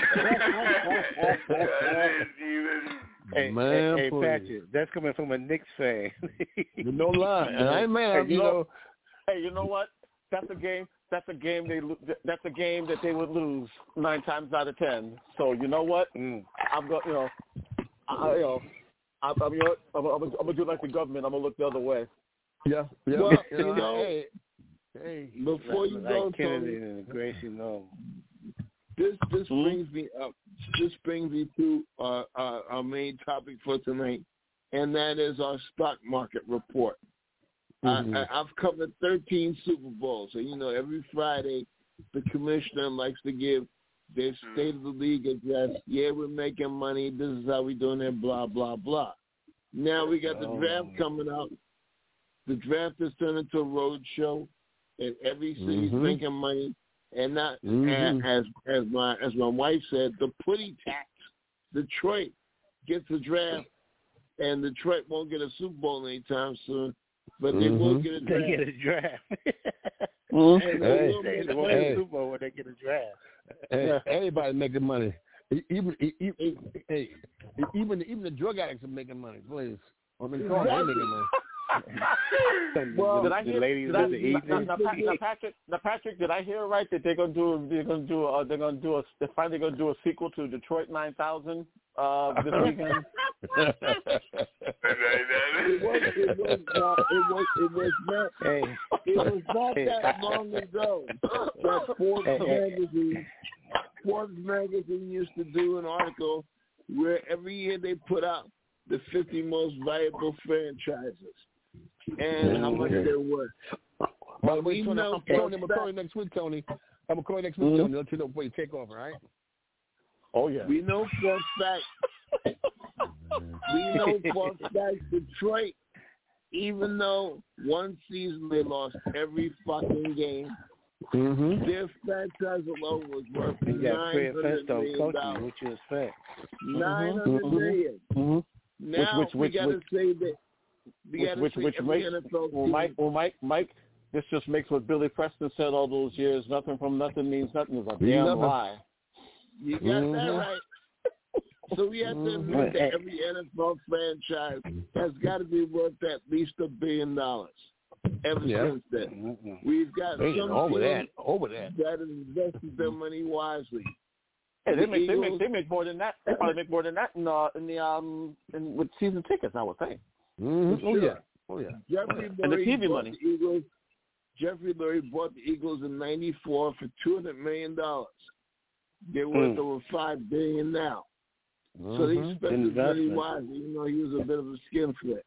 Hey, Patrick, that's coming from a Knicks fan. No lie, and I ain't mad. Hey, you know what? That's a game that they would lose 9 times out of 10. So you know what? I'm going. I'm gonna do like the government. I'm gonna look the other way. Yeah. Well, hey. Before you go, Kennedy and Gracie, no. This brings me up. This brings me to our main topic for tonight, and that is our stock market report. I've covered 13 Super Bowls, so every Friday the commissioner likes to give their State of the League address. Yeah, we're making money. This is how we're doing it. Blah blah blah. Now we got the draft coming out. The draft is turned into a road show, and every city's making money. And not as my wife said, the putty tax. Detroit gets the draft, and Detroit won't get a Super Bowl anytime soon. But they will get a draft. They get a draft. They won't get a Super Bowl when they get a draft. Hey, everybody making money. Even the drug addicts are making money. Please, they're making money. Well, Patrick, did I hear right that they're finally gonna do a sequel to Detroit 9000 this weekend? It was not that long ago that Forbes magazine used to do an article where every year they put out the 50 most valuable franchises and how much they're worth. Well, I'm calling next week, Tony. I'm calling next week, Tony. Let you know before you take over, all right? Oh, yeah. We know for a fact Detroit, even though one season they lost every fucking game, their franchise alone was worth $900 million. Which is fact. $900 million. Now we got to say that. Mike, this just makes what Billy Preston said all those years, nothing from nothing means nothing is a damn lie. You got that right. So we have to admit that every NFL franchise has got to be worth at least $1 billion. Ever since then, we've got some over that that have invested their money wisely. Hey, they make more than that. They probably make more than that in with season tickets, I would think. Sure. Oh yeah. Jeffrey and the TV money. Jeffrey Lurie bought the Eagles in '94 for $200 million. They're worth over $5 billion now. So they spent his money wisely, even though he was a bit of a skinflint.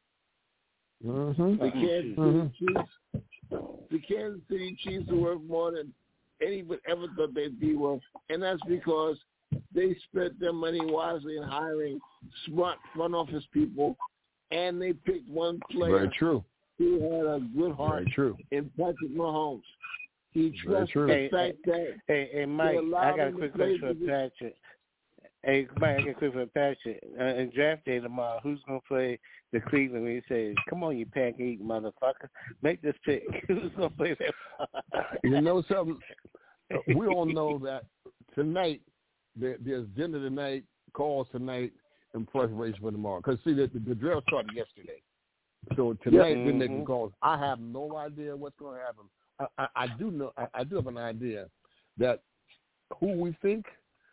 The Kansas City Chiefs are worth more than anyone ever thought they'd be worth, and that's because they spent their money wisely in hiring smart front office people, and they picked one player who had a good heart in Patrick Mahomes. He trusted the fact that Hey, Mike, I got a quick question for Patrick. Hey, Mike, I got a quick question for Patrick. In draft day tomorrow, who's going to play the Cleveland when he says, come on, you pancake motherfucker, make this pick? Who's going to play that? You know something? We all know that tonight, there's dinner tonight, calls tonight, in preparation for tomorrow. Because, see, the draft started yesterday. So tonight, we're making calls. I have no idea what's going to happen. I do have an idea that who we think,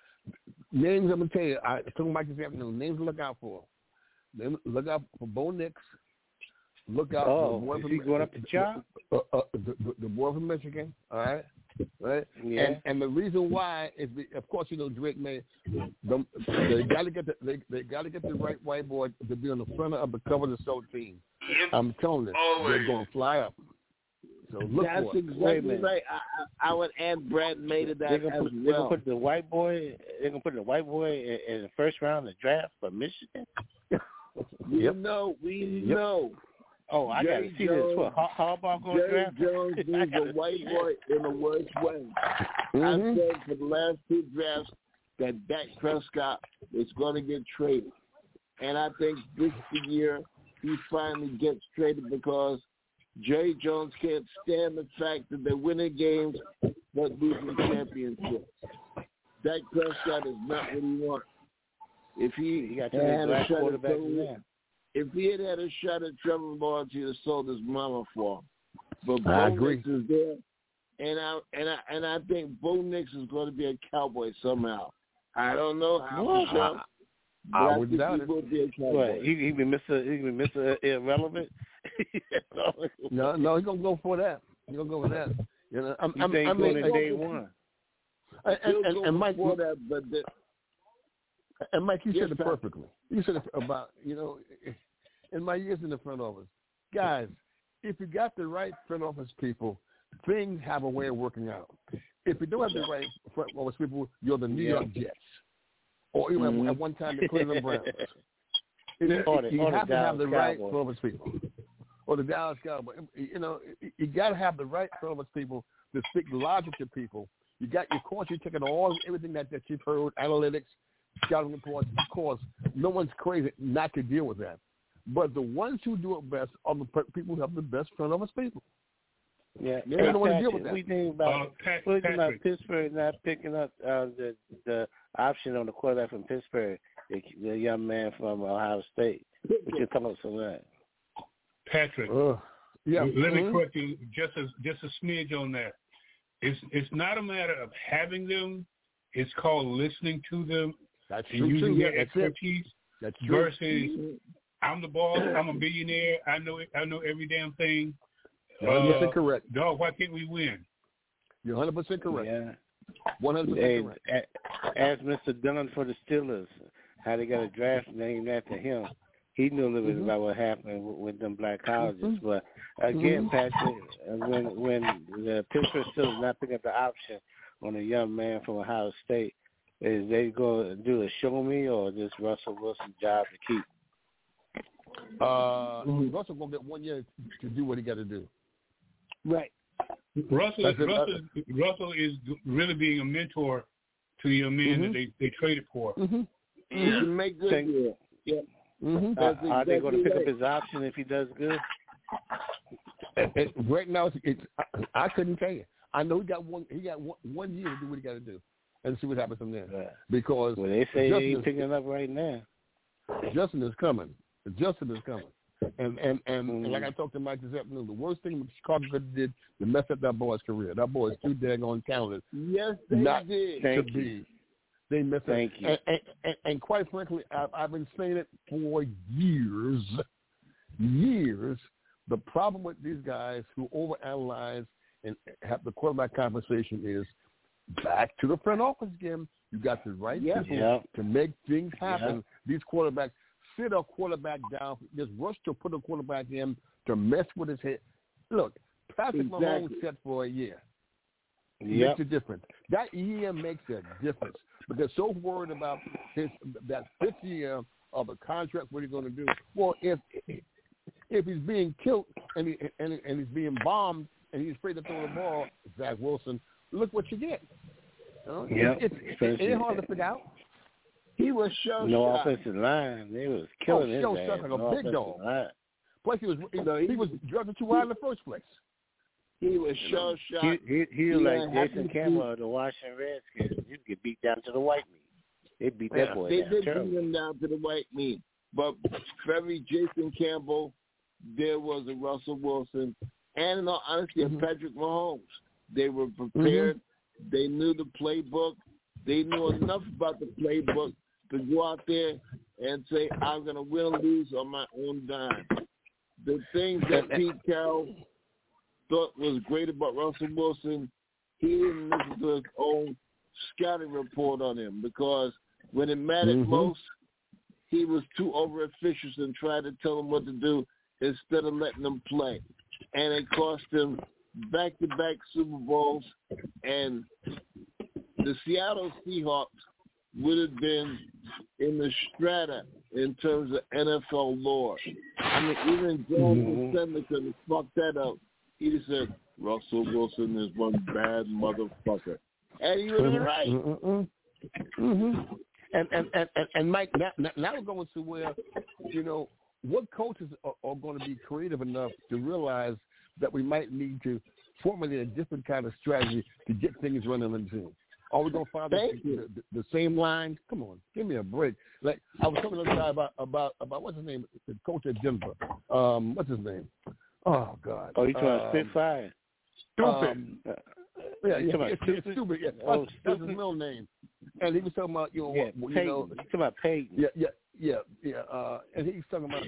names I'm going to tell you, I told Mike this afternoon, names to look out for. Look out for Bo Nix. Look out for the boy from going up to job? The boy from Michigan, all right? Right? Yeah. And the reason why is, of course, you know, Drake May, they got to get the right white boy to be on the front of the cover of the show team. I'm telling you, they're going to fly up. So look That's for it. exactly right. I would add Brad May to that as well. They're gonna put the white boy. They're gonna put the white boy in the first round of the draft for Michigan. We know. Oh, I got to see this. What, Harbaugh going to draft? Jerry Jones needs a white boy in the worst way. I said for the last two drafts that Dak Prescott is going to get traded. And I think this is the year he finally gets traded because Jerry Jones can't stand the fact that they're winning games but losing championships. Dak Prescott is not what he wants. If he had a shot at Trevor, if he had a shot at Trevor Lawrence, he'd have sold his mama for him. But Bo Nix is there, and I think Bo Nix is going to be a Cowboy somehow. I don't know how. I wouldn't doubt it. What, he be Mr. Irrelevant? No, he's gonna go for that. He's gonna go for that. You know, I'm going to day one. And Mike, but and Mike, you said it perfectly. You said it about, you know, in my years in the front office, guys, if you got the right front office people, things have a way of working out. If you don't have the right front office people, you're the New York Jets, or even at one time the Cleveland Browns. You have to have the right front office people, or the Dallas Cowboys. You know, you got to have the right front office people to speak logic to people. You got your course. You're taking everything that you've heard, analytics, scouting reports. Of course, no one's crazy not to deal with that. But the ones who do it best are the people who have the best front office people. Yeah, they don't want to deal with that. We think about Pittsburgh not picking up the option on the quarterback from Pittsburgh, the young man from Ohio State. What your thoughts on that? Patrick, let me correct you just a smidge on that. It's not a matter of having them. It's called listening to them. That's and using their That's expertise. That's true. Versus, I'm the boss. I'm a billionaire. I know every damn thing. 100% correct. Dog, why can't we win? You're 100% correct. Yeah. 100% correct. Ask Mr. Dunn for the Steelers how they got a draft named after him. He knew a little bit about what happened with them black colleges. But again, Patrick, when the Pittsburgh Steelers not picking up the option on a young man from Ohio State, is they going to do a show me or just Russell Wilson job to keep? Russell going to get 1 year to do what he got to do. Right. Russell is really being a mentor to the young men that they traded for. He can make good. Are they going to pick up his option if he does good? right now, I couldn't tell you. I know he got one year to do what he got to do, and see what happens from there. Right. Because they say he ain't picking up right now. Justin is coming. And like I talked to Mike this afternoon, the worst thing Chicago could have did to mess up that boy's career. That boy is too daggone talented. Yes, they did. They messed up. Thank you. And quite frankly, I've been saying it for years. The problem with these guys who overanalyze and have the quarterback conversation is back to the front office again. You got the right people to make things happen. These quarterbacks, sit a quarterback down, just rush to put a quarterback in to mess with his head. Look, Patrick Mahomes set for a year. Makes a difference. That year makes a difference. But they're so worried about that fifth year of a contract, what he's going to do. Well, if he's being killed and he's being bombed and he's afraid to throw the ball, Zach Wilson, look what you get. It ain't hard to figure out. He was shell-shocked. No offensive line. They was killing his ass. Like a big dog. Plus, he was drafted too wide in the first place. He was shell-shocked. He was like Jason Campbell of the Washington Redskins. You get beat down to the white meat. They beat that boy down. They did beat him down to the white meat. But for every Jason Campbell, there was a Russell Wilson, and in all honesty, a Patrick Mahomes. They were prepared. They knew the playbook. They knew enough about the playbook to go out there and say, I'm going to win or lose on my own dime. The things that Pete Carroll thought was great about Russell Wilson, he didn't listen to his own scouting report on him, because when it mattered most, he was too over-officious and tried to tell them what to do instead of letting them play. And it cost him back-to-back Super Bowls, and the Seattle Seahawks would have been in the strata in terms of NFL lore. I mean, even John December could have fucked that up. He just said, Russell Wilson is one bad motherfucker. And he was right. And Mike, now we're going to where, what coaches are going to be creative enough to realize that we might need to formulate a different kind of strategy to get things running on the team. Are we going to follow the same lines? Come on, give me a break. Like, I was talking to the guy about what's his name, the coach at Denver. What's his name? Oh, God. Oh, you trying to spit fire? Stupid. It's stupid. Yeah. That's his middle name. And he was talking about, Peyton. He's talking about Peyton. And he's talking about,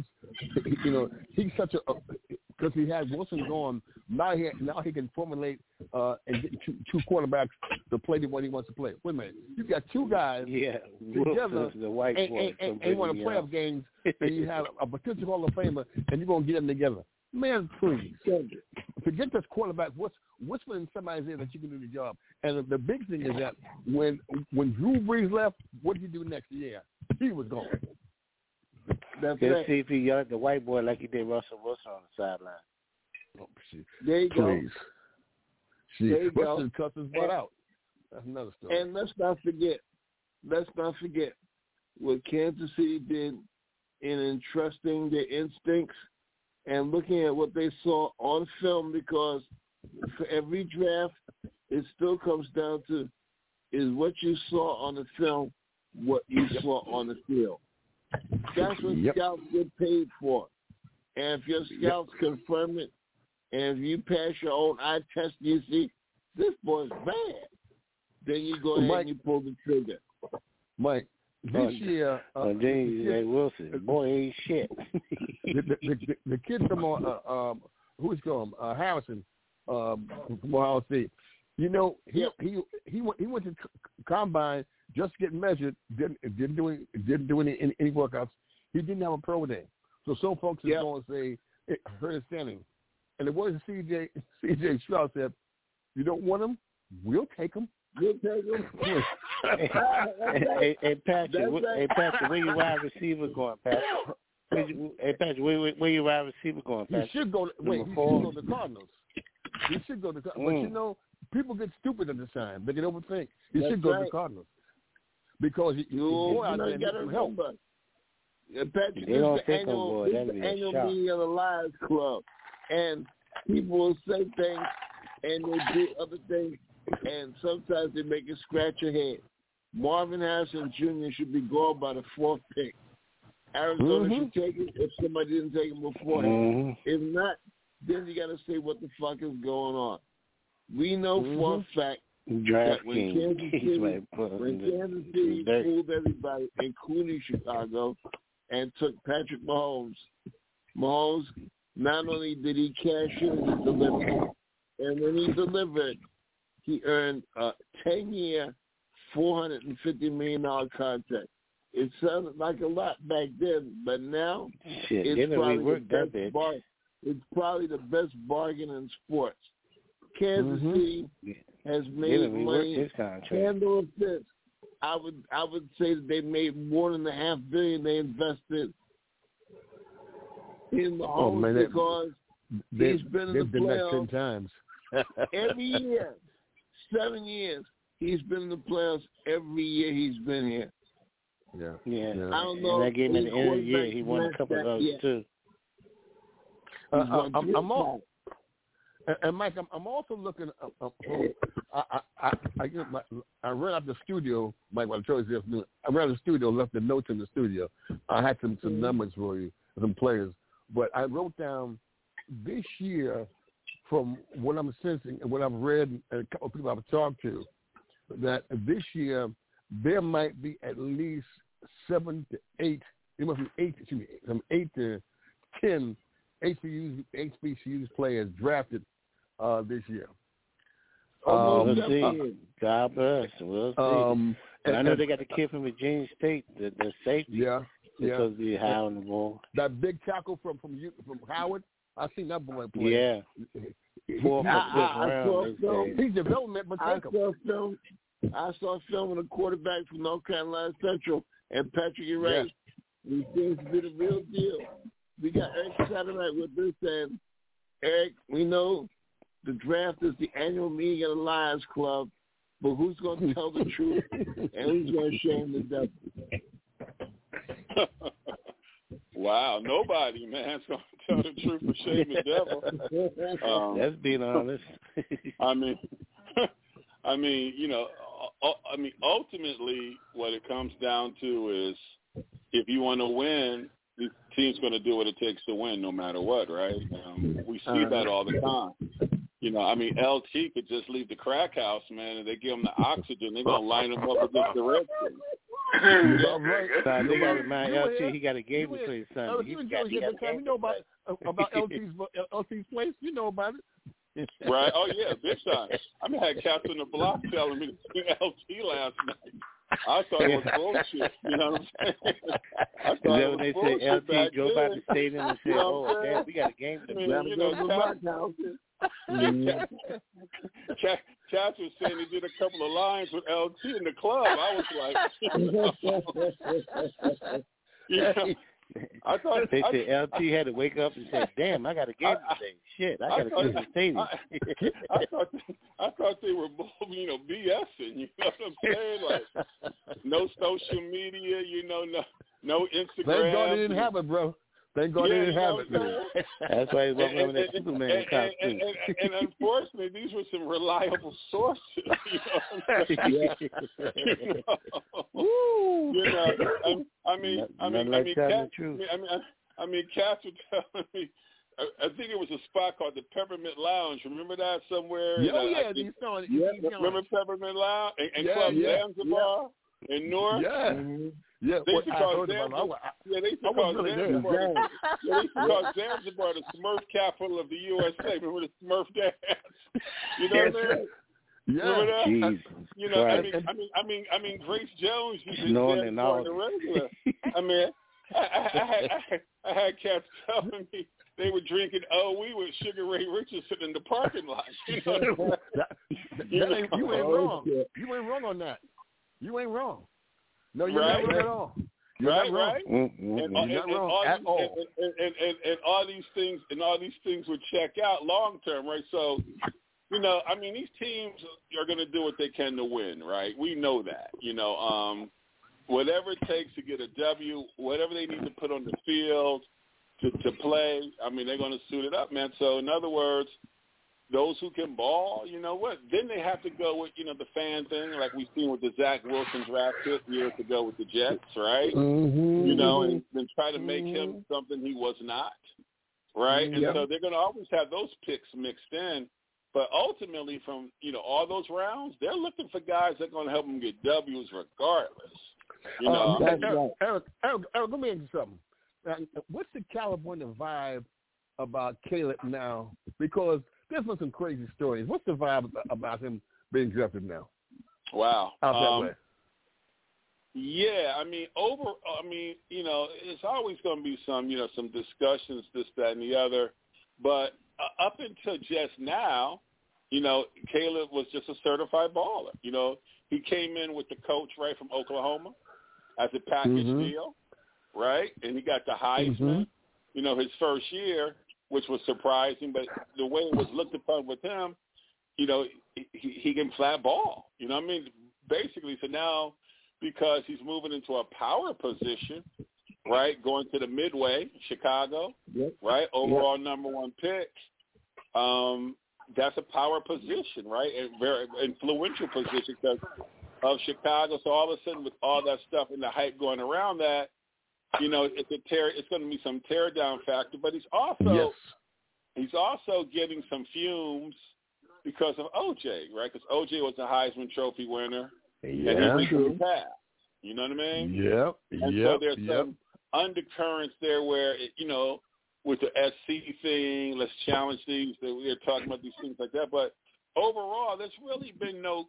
he's such a, because he had Wilson gone, now he can formulate and get two quarterbacks to play the way he wants to play. Wait a minute, you got two guys together, the white boy, and want to playoff games, and you have a potential Hall of Famer, and you're gonna get them together. Man, please forget this quarterback. What's when somebody's there that you can do the job? And the big thing is that when Drew Brees left, what did he do next year? He was gone. Let's see if he yelled at the white boy like he did Russell Wilson on the sideline. Oh, there you go. There you go. Cuss his butt out. That's another story. And let's not forget what Kansas City did in entrusting their instincts and looking at what they saw on film, because for every draft, it still comes down to, is what you saw on the film what you saw on the field. That's what scouts get paid for. And if your scouts confirm it, and if you pass your own eye test, you see, this boy's bad, then you go ahead and you pull the trigger. Mike, this year... Wilson, boy ain't shit. the kid from, who's going? Harrison from Ohio State. He went to combine just to get measured. Didn't do any workouts. He didn't have a pro day. So some folks are going to say, it hurt his standing. And the words of C.J. Stroud said, you don't want him? We'll take him. We'll take him. Hey, Patrick, where your wide receiver going, Patrick? Hey, Patrick, where your wide receiver going, Patrick? He should go to the Cardinals. He should go to the Cardinals. But, people get stupid at this time. They can overthink. He should go to the Cardinals. Because you got to remember. Patrick, this is the annual meeting of the Lions Club. And people will say things and they do other things, and sometimes they make you scratch your head. Marvin Harrison Jr. should be gone by the 4th pick. Arizona should take it if somebody didn't take him beforehand. If not, then you got to say what the fuck is going on. We know for a fact that when Kansas City fooled everybody, including Chicago, and took Patrick Mahomes, not only did he cash in, he delivered. And when he delivered, he earned a 10-year, $450 million contract. It sounded like a lot back then, but now it's probably the best bargain in sports. Kansas City has made money hand over fist. I would say that they made more than $500 million they invested in Mahomes because he's been in the playoffs 10 times. every year. 7 years he's been in the playoffs every year he's been here. Yeah. I don't know. And that game at the end of the year, he won a couple of those too. And Mike, I'm also looking. I ran out the studio, Mike. While I ran out the studio, left the notes in the studio. I had some numbers for you, some players. But I wrote down this year, from what I'm sensing and what I've read and a couple of people I've talked to, that this year there might be at least 7 to 8. It must be 8 to 10 HBCUs players drafted this year. We'll see. God bless. We'll see. I know they got the kid from Virginia State, the safety. Yeah. Supposed to be high on the ball. That big tackle from Howard. I seen that boy play. Yeah. He's development, but take him. I saw film of a quarterback from North Carolina Central and Patrick Ray. He seems to be the real deal. We got Eric Satellite with this, and Eric, we know the draft is the annual meeting of the Lions Club, but who's going to tell the truth and who's going to shame the devil? Wow, nobody, man, is going to tell the truth or shame the devil. That's being honest. I mean, ultimately, what it comes down to is if you want to win, the team's going to do what it takes to win, no matter what, right? We see that all the time. LT could just leave the crack house, man, and they give him the oxygen. They're going to line him up against the Redskins. They got to remind LT he got a game to play Sunday. You know about LT's place. You know about it. Right? Oh, yeah, big time. I had cats on the block telling me to see LT last night. I thought it was bullshit. You know what I'm saying? I thought it was they bullshit. Say LT go by the stadium and say, you know "Oh, damn, we got a game to play." Cats was saying he did a couple of lines with LT in the club. I was like, I thought they said LT had to wake up and say, "Damn, I got a game today. Shit, I got to go to the stadium." I thought they were both, BSing. You know what I'm saying? Like, no social media. No Instagram. Thank God they didn't have it, bro. Thank God they didn't have it. That's why he's walking around with that Superman costume. And unfortunately, these were some reliable sources. Cats were telling me. I think it was a spot called the Peppermint Lounge. Remember that somewhere? Remember Peppermint Lounge and Club Zanzibar in North? Yeah, they used to call Zanzibar. They used to call Zanzibar the Smurf capital of the USA. Remember the Smurf dance? You know what I mean? Yeah. Remember that? I mean, Grace Jones used to dance on the regular. I had cats telling me they were drinking OE with Sugar Ray Richardson in the parking lot. You ain't wrong. You ain't wrong on that. You ain't wrong. No, you're not wrong at all. You're not wrong. You're not wrong at all. And all these things would check out long term, right? So, these teams are going to do what they can to win, right? We know that. Whatever it takes to get a W, whatever they need to put on the field to play. I mean, they're going to suit it up, man. So, in other words, those who can ball, you know what? Then they have to go with, the fan thing, like we've seen with the Zach Wilson draft pick years ago with the Jets, right? Mm-hmm. And then try to make him something he was not, right? And so they're going to always have those picks mixed in. But ultimately, from, all those rounds, they're looking for guys that are going to help them get W's regardless. Eric, let me ask you something. Now, what's the California vibe about Caleb now? Because there's been some crazy stories. What's the vibe about him being drafted now? Wow. Out that way. Yeah, it's always going to be some discussions, this, that, and the other. But up until just now, Caleb was just a certified baller. He came in with the coach right from Oklahoma as a package deal, right? And he got the Heisman, his first year, which was surprising. But the way it was looked upon with him, he can flat ball. Basically, so now because he's moving into a power position, right, going to the Midway, Chicago, right, overall number one pick, that's a power position, right, a very influential position because of Chicago. So all of a sudden with all that stuff and the hype going around that, it's going to be some tear down factor. But he's also getting some fumes because of OJ, right? Because OJ was a Heisman Trophy winner, and he recently passed. You know what I mean? Yep. And so there's some undercurrents there where, with the SC thing, let's challenge these. We're talking about these things like that. But overall, there's really been no,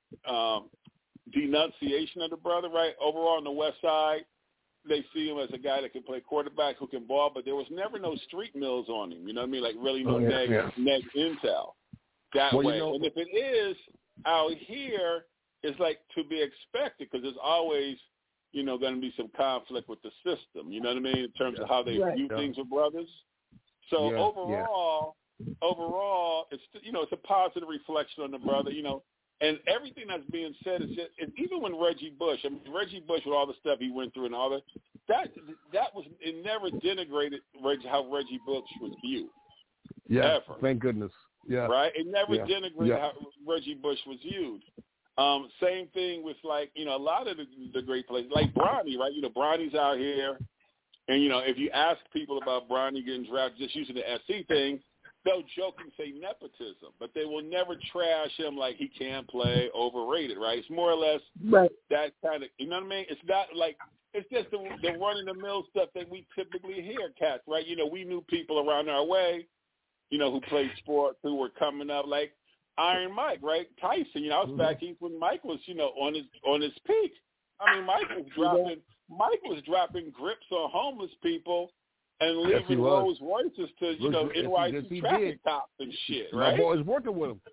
denunciation of the brother, right? Overall on the West Side, they see him as a guy that can play quarterback, who can ball, but there was never no street mills on him. You know what I mean? Like really no neg intel that way. And if it is out here, it's like to be expected because there's always, going to be some conflict with the system. You know what I mean? In terms of how they view things with brothers. So overall, it's it's a positive reflection on the brother. And everything that's being said is just, and even when Reggie Bush with all the stuff he went through and all that was, it never denigrated how Reggie Bush was viewed. Yeah, ever. Thank goodness. Yeah. Right? It never denigrated how Reggie Bush was viewed. Same thing with a lot of the great players, like Bronny, right? Bronny's out here, and if you ask people about Bronny getting drafted, just using the SC thing, they'll joke and say nepotism, but they will never trash him like he can't play, overrated, right? It's more or less that kind of, you know what I mean? It's not like, it's just the run-of-the-mill stuff that we typically hear, cats, right? We knew people around our way, who played sports, who were coming up, like Iron Mike, right? Tyson, I was back east when Mike was, on his peak. I mean, Mike was dropping grips on homeless people and leaving Rolls Royces to, NYC traffic cops and shit, right? My boy's working with him.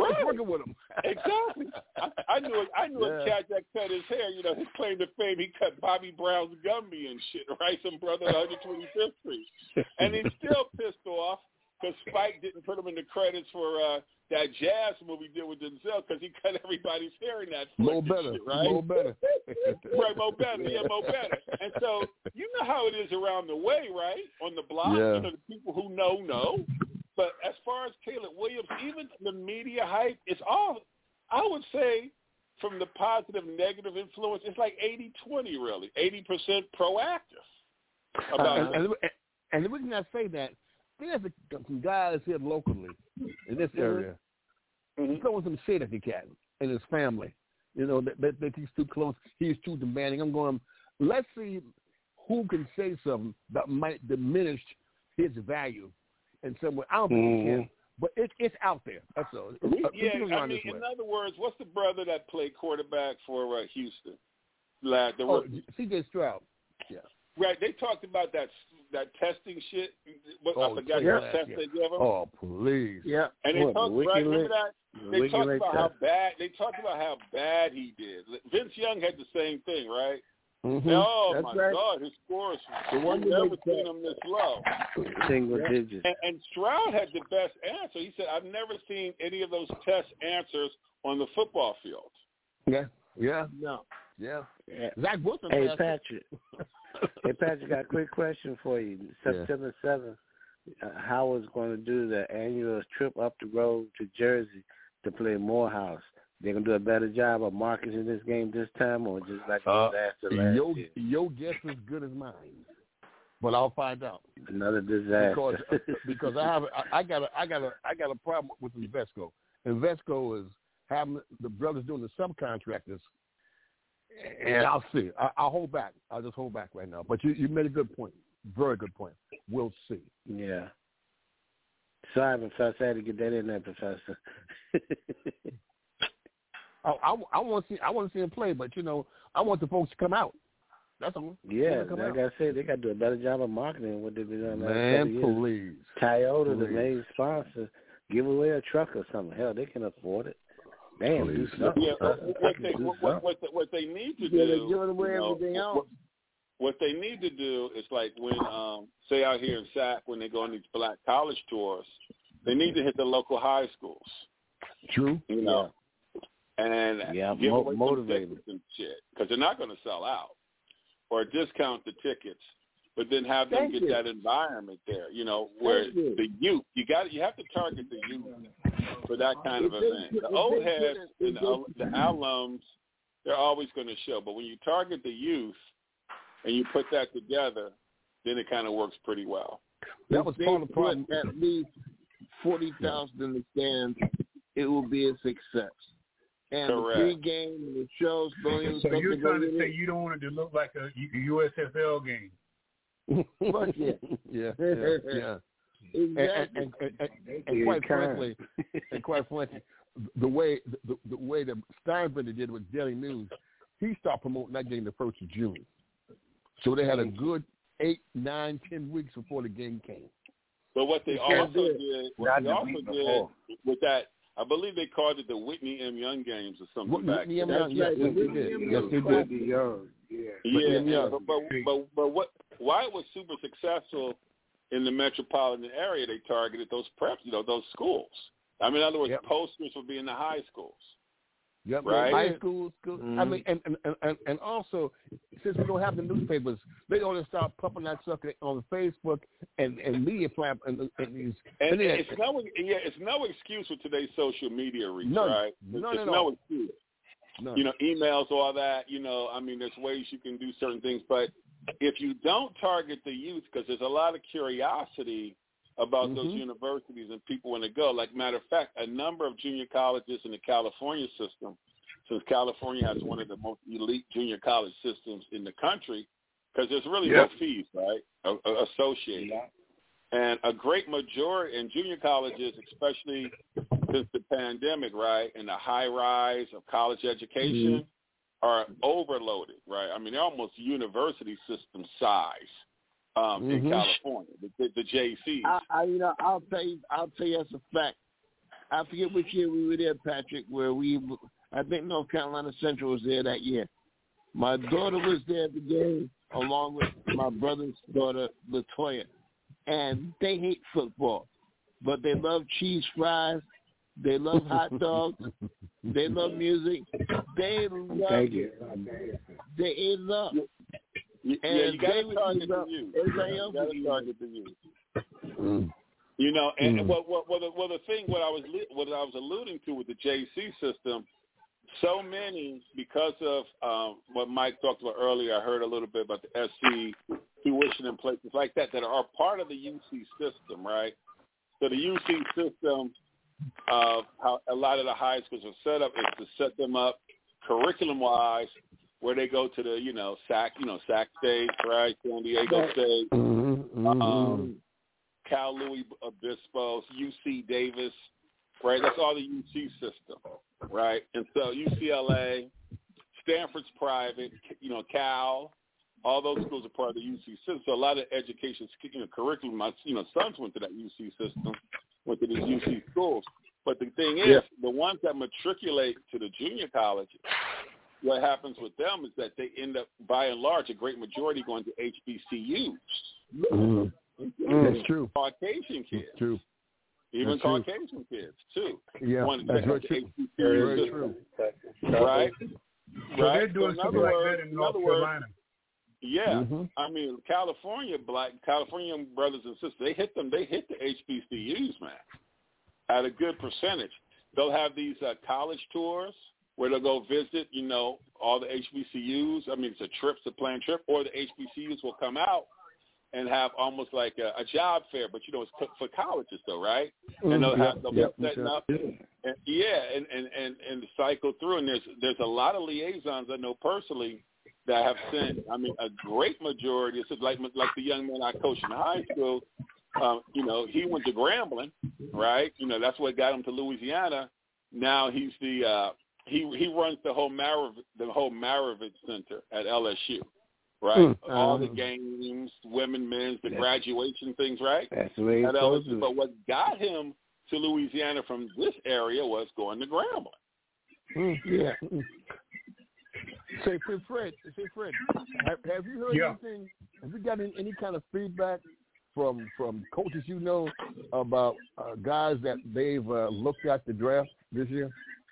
Exactly. I knew a cat that cut his hair, his claim to fame, he cut Bobby Brown's Gumby and shit, right? Some brother at 125th Street. And he's still pissed off because Spike didn't put him in the credits for that jazz movie he did with Denzel because he cut everybody's hair in that flick shit, right? Mo Better. Right, Mo Better. Yeah, Mo Better. And so you know how it is around the way, right? On the block, the people who know. But as far as Caleb Williams, even the media hype, it's all, I would say, from the positive, negative influence, it's like 80-20 really, 80% proactive. And the reason I say that, there's some guys here locally in this area throwing some shit at the cat and his family. That he's too close, he's too demanding. I'm going, let's see who can say something that might diminish his value in some way. I don't think he can, but it's out there. That's all. In other words, what's the brother that played quarterback for Houston? C.J. Stroud. Yeah. Right, they talked about that testing shit. I forgot what test they gave them. Oh, please. Yeah. And they talked, right, remember that? They talked about how bad he did. Vince Young had the same thing, right? Oh, my God, his scores. We've never seen him this low. Single digits. And Stroud had the best answer. He said, I've never seen any of those test answers on the football field. Yeah. No. Yeah. Zach Wilson. Hey, Patrick. Hey, Patrick, got a quick question for you. September 7th, Howard's going to do the annual trip up the road to Jersey to play Morehouse. They're going to do a better job of marketing this game this time, or just like a disaster last year? Your guess is as good as mine, but I'll find out. Another disaster. Because I got a problem with Invesco. Invesco is having the brothers doing the subcontractors, and I'll see. I'll hold back. I'll just hold back right now. But you made a good point. Very good point. We'll see. Yeah. Sorry, Professor. I had to get that in there, Professor. I want to see him play, but I want the folks to come out. That's all. Yeah, like I said, they got to do a better job of marketing what they've been doing. Man, please. Toyota, the main sponsor, give away a truck or something. Hell, they can afford it. Damn, do something. Yeah, what they need to do. They're giving away everything else. What they need to do is like when, say out here in SAC, when they go on these black college tours, they need to hit the local high schools. True. And give away some tickets and shit, because they're not going to sell out, or discount the tickets, but then have them get that environment there. Where the youth, you have to target the youth for that kind of event. The old heads and the alums, they're always going to show, but when you target the youth and you put that together, then it kind of works pretty well. That was part of the problem. At least 40,000 in the stands, it will be a success. And correct. The pregame and the shows. So you're trying to say you don't want it to look like a USFL game? Fuck yeah. Yeah. Exactly. And quite frankly, the way that Steinbrenner did with Daily News, he started promoting that game the 1st of June. So they had a good 8, 9, 10 weeks before the game came. But what they also did with that, I believe they called it the Whitney M. Young games or something. Whitney M. Young, yes, they did. Yes, they did. Yeah. But why it was super successful in the metropolitan area? They targeted those preps, those schools. I mean, in other words, posters would be in the high schools. Yep, right. High schools. I mean, and also, since we don't have the newspapers, they ought to start pumping that sucker on Facebook and media platforms. It's no excuse for today's social media reach, right? It's no excuse. No. Emails, all that. I mean, there's ways you can do certain things, but if you don't target the youth, because there's a lot of curiosity about those universities and people want to go. Like, matter of fact, a number of junior colleges in the California system, since California has one of the most elite junior college systems in the country, because there's really no fees, right, associated. And a great majority in junior colleges, especially since the pandemic, right, and the high rise of college education are overloaded, right? I mean, they're almost university system size. In California, the JCs. I'll tell you as a fact. I forget which year we were there, Patrick, I think North Carolina Central was there that year. My daughter was there at the game along with my brother's daughter, LaToya, and they hate football, but they love cheese fries, they love hot dogs, they love music, they ate it up. You got to target the youth. And what I was alluding to with the JC system, so many, because of what Mike talked about earlier, I heard a little bit about the SC tuition and places like that are part of the UC system, right? So the UC system of how a lot of the high schools are set up is to set them up curriculum-wise, where they go to the, SAC State, right, San Diego State, Cal Louis Obispo, UC Davis, right? That's all the UC system, right? And so UCLA, Stanford's private, Cal, all those schools are part of the UC system. So a lot of education, curriculum, my sons went to that UC system, went to these UC schools. But the thing is, the ones that matriculate to the junior colleges, what happens with them is that they end up, by and large, a great majority going to HBCUs. That's true. Caucasian kids. That's true. Even that's Caucasian kids, too. Yeah, that's very true. Very true. Right? So they're doing something like that in North Carolina. Yeah, I mean, California brothers and sisters, they hit the HBCUs, man, at a good percentage. They'll have these college tours where they'll go visit, all the HBCUs. I mean, it's a planned trip, or the HBCUs will come out and have almost like a job fair, but it's for colleges though, right? And they'll be setting up, and cycle through. And there's a lot of liaisons I know personally that have sent. I mean, a great majority. It's like the young man I coached in high school. He went to Grambling, right? That's what got him to Louisiana. Now he's the he runs the whole Maravich Center at LSU. Right, all the games, women, men's, the graduation things, right? That's the way it's supposed to be. But what got him to Louisiana from this area was going to Grambling. Yeah. Say, Fred, have you heard anything? Have you gotten any kind of feedback from coaches about guys that they've looked at the draft this year?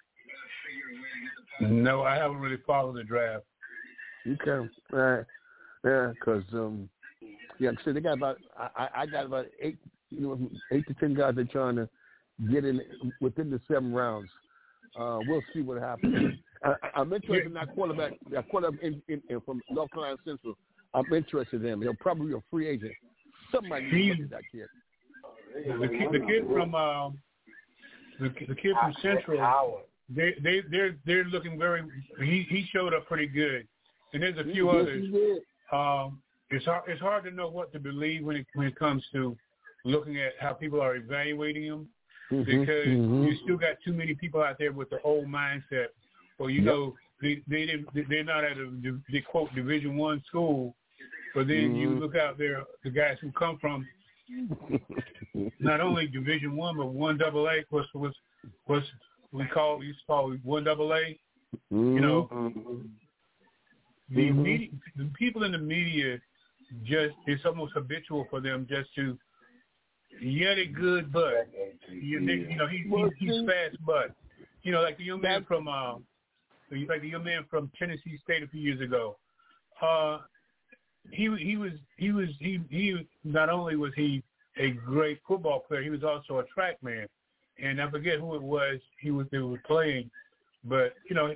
No, I haven't really followed the draft. Okay, yeah, because so they got about I got about 8 to 10 guys they're trying to get in within the 7 rounds. We'll see what happens. I'm interested in that quarterback in from North Carolina Central. I'm interested in him. He'll probably be a free agent. Somebody needs to look at that kid. The kid from Central. They're looking very. He showed up pretty good. And there's a few others. It's hard to know what to believe when it comes to looking at how people are evaluating them, because you still got too many people out there with the old mindset. Well, they're not at they quote Division I school, but then you look out there, the guys who come from not only Division I but 1AA, was we used to call 1AA. The people in the media it's almost habitual for them just to they're good, but he's fast, but like the young man from Tennessee State a few years ago. He not only was he a great football player, he was also a track man, and I forget who it was they were playing, but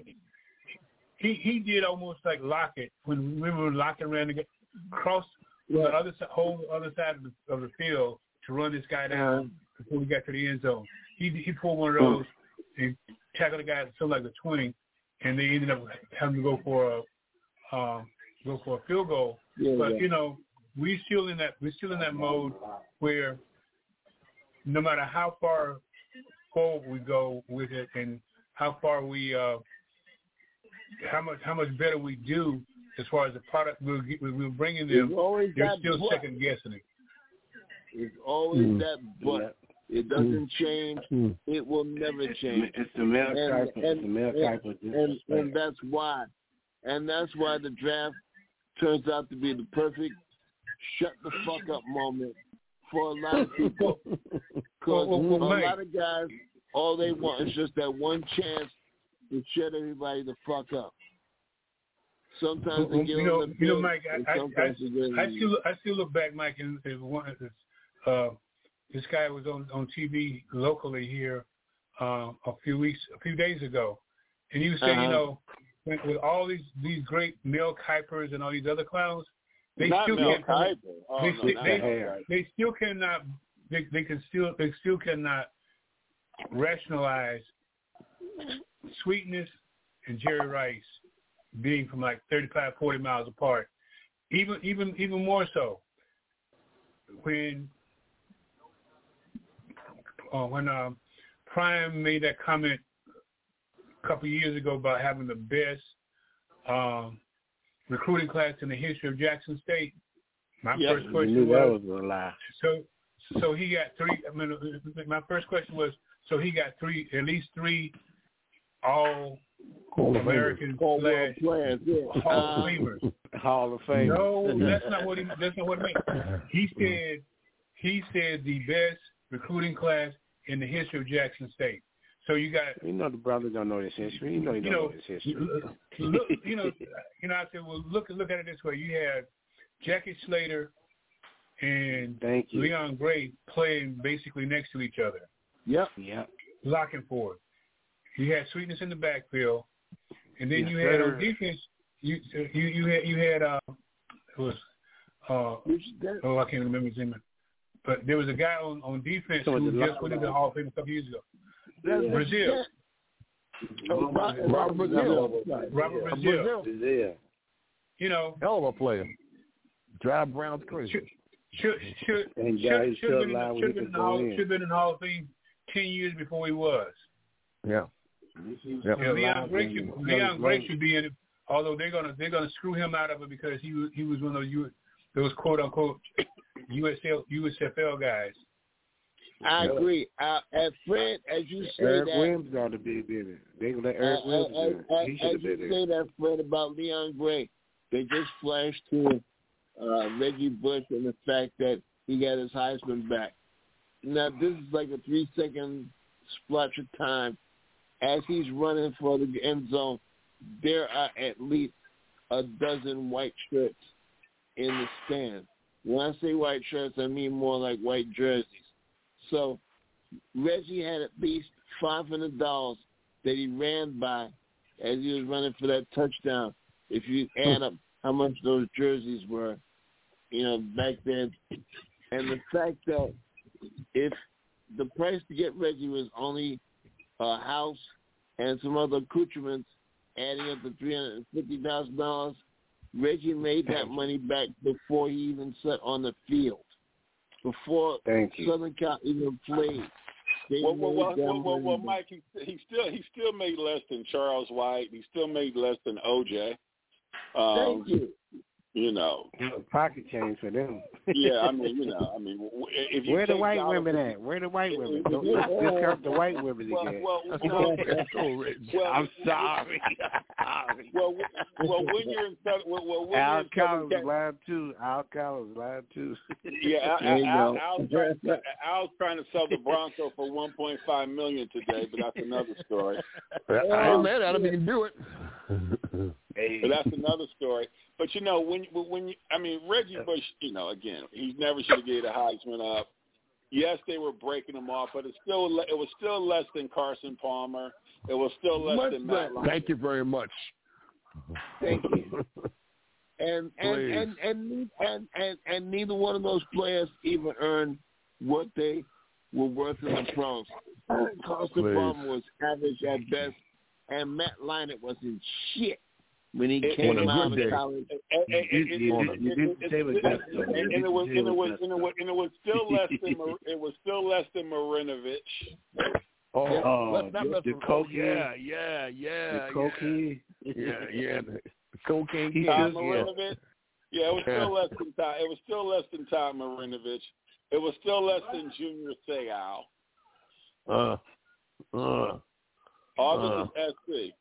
He did almost like Lockett when we were Lockett ran to get across the whole other side of the field to run this guy down before we got to the end zone. He pulled one of those and tackled the guy at something like the 20, and they ended up having to go for a field goal. Yeah, but we're still in that mode where no matter how far forward we go with it and how far we how much better we do as far as the product we're bringing them, they're still second guessing it. It's always that but. It doesn't change. It will never change. It's the male type. And that's why. And that's why the draft turns out to be the perfect shut the fuck up moment for a lot of people. Because a lot of guys, all they want is just that one chance to shut everybody the fuck up. Sometimes they get on the Mike, I still look back, Mike, and this guy was on TV locally here a few days ago, and he was saying, with all these great Mel Kipers and all these other clowns, they still cannot rationalize Sweetness and Jerry Rice being from like 35, 40 miles apart. Even more so when Prime made that comment a couple of years ago about having the best recruiting class in the history of Jackson State. My first question was a lie. So he got three. I mean, my first question was, so he got at least three All-American / Hall of Famers. Hall of Fame. No, that's not what he meant. He said the best recruiting class in the history of Jackson State. So you got. The brother don't know this history. He don't know this history. Look, I said, well, look at it this way. You had Jackie Slater and Leon Gray playing basically next to each other. Yep. Locking forward. You had Sweetness in the backfield, and then you had on defense. You had I can't remember his name, but there was a guy on defense who just went into the Hall of Fame a couple years ago. Brazil. Robert Brazil. Hell of a player. Drive Browns crazy. Should have been in the Hall of Fame 10 years before he was. Yeah. Leon Gray should be in it, although they're gonna screw him out of it because he was one of those quote unquote USFL guys. I agree. And Fred, as you say Eric that, Williams ought to be in it. They gonna let Eric Williams in it. He should have been there. As you say that, Fred, about Leon Gray, they just flashed to Reggie Bush and the fact that he got his Heisman back. Now, this is like a 3-second splotch of time. As he's running for the end zone, there are at least a dozen white shirts in the stand. When I say white shirts, I mean more like white jerseys. So Reggie had at least $500 that he ran by as he was running for that touchdown. If you add up how much those jerseys were, back then. And the fact that if the price to get Reggie was only a house and some other accoutrements, adding up to $350,000, Reggie made that money back before he even set on the field. Before Southern Cal even played. Well, Mike, he still made less than Charles White. He still made less than OJ. Thank you. Pocket change for them. Yeah, if you where the white women at? Where the white women? Don't discount the white women again. I'm sorry. Well, when you're in Al Collins lied too. Yeah, Al's trying to sell the Bronco for $1.5 million today, but that's another story. I ain't mad at him. He can do it. But that's another story. But Reggie Bush, again, he never should have gave the Heisman up. Yes, they were breaking him off, but it was still less than Carson Palmer. It was still less than Matt Lyon. Thank you very much. Thank you. And neither one of those players even earned what they were worth in the pros. Carson Palmer was average at best, and Matt Leinart was in shit when he came out of college. And it was still less than Marinovich. The cocaine. Yeah. The cocaine. Yeah. The cocaine. Tom Marinovich. Yeah, it was still less than Tom. It was still less than Tom Marinovich. It was still less than Junior Seau. All this is SC.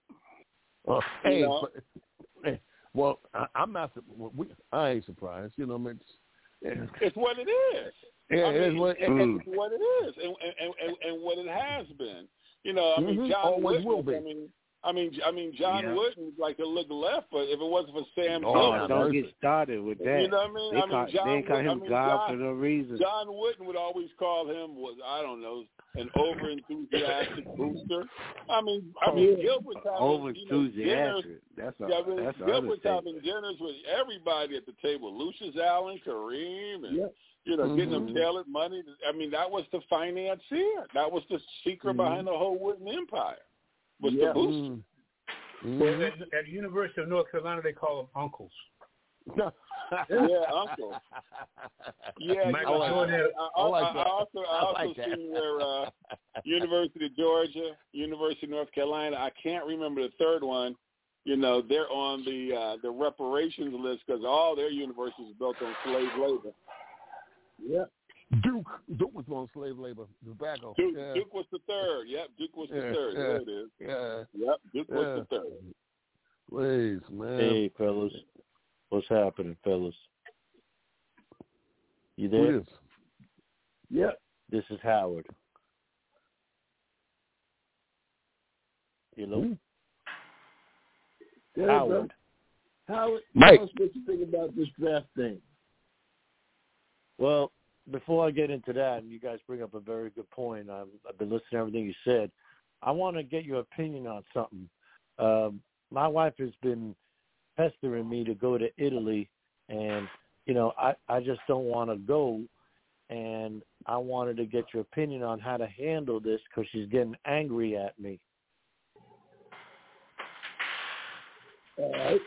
I'm not. I ain't surprised. It's what it is. Yeah, it's what it is, and what it has been. John Wooden. John Wooden like to look left, but if it wasn't for Sam Gilbert, don't get started with that. You know what I mean? They call him God for no reason. John Wooden would always call him an over-enthusiastic booster. Gilbert's having over-enthusiastic. Gilbert's having dinners with everybody at the table. Lucius Allen, Kareem, and getting them tailored money. That was the financier. That was the secret behind the whole Wooden empire. Was the booster. Well, at the University of North Carolina, they call them uncles. Yeah, uncle. Yeah, I also seen where University of Georgia, University of North Carolina. I can't remember the third one. They're on the reparations list because all their universities are built on slave labor. Yeah. Duke was on slave labor. Tobacco. Duke was the third. Yep, Duke was the third. Yeah. There it is. Yeah. Yep, Duke was the third. Please, man. Hey, fellas. What's happening, fellas? You there? Who is? Yeah. This is Howard. Hello? Howard. Mike. Tell us what you think about this draft thing. Well, before I get into that, and you guys bring up a very good point, I've been listening to everything you said. I want to get your opinion on something. My wife has been pestering me to go to Italy, and, I just don't want to go, and I wanted to get your opinion on how to handle this because she's getting angry at me. All right.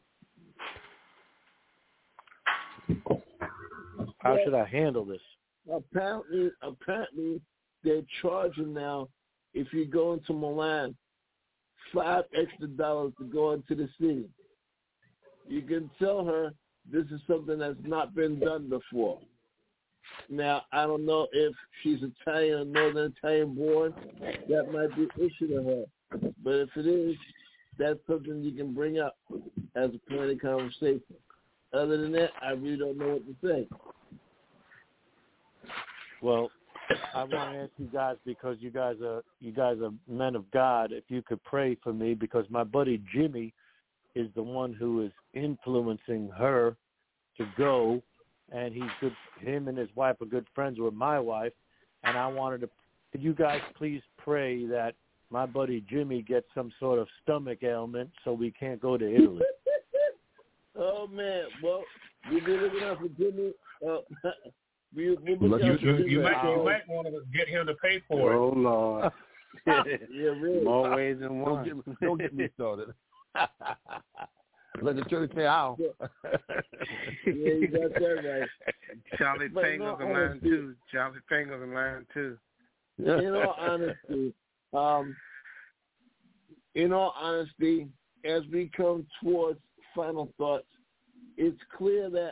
How should I handle this? Apparently, they're charging now, if you go into Milan, $5 extra to go into the city. You can tell her this is something that's not been done before. Now, I don't know if she's Italian or Northern Italian born. That might be an issue to her. But if it is, that's something you can bring up as a point of conversation. Other than that, I really don't know what to say. Well, I want to ask you guys because you guys are men of God. If you could pray for me, because my buddy Jimmy is the one who is influencing her to go, and him and his wife are good friends with my wife, and I wanted to. Could you guys please pray that my buddy Jimmy gets some sort of stomach ailment so we can't go to Italy? Oh man, well, we've been looking out for Jimmy. You might want to get him to pay for it. Oh, Lord. Yeah, really. More ways than one. Don't get me started. Let the church say how. Yeah, you got that right. Charlie Penguin's in line too. Charlie Penguin's in line too. In all honesty, as we come towards final thoughts, it's clear that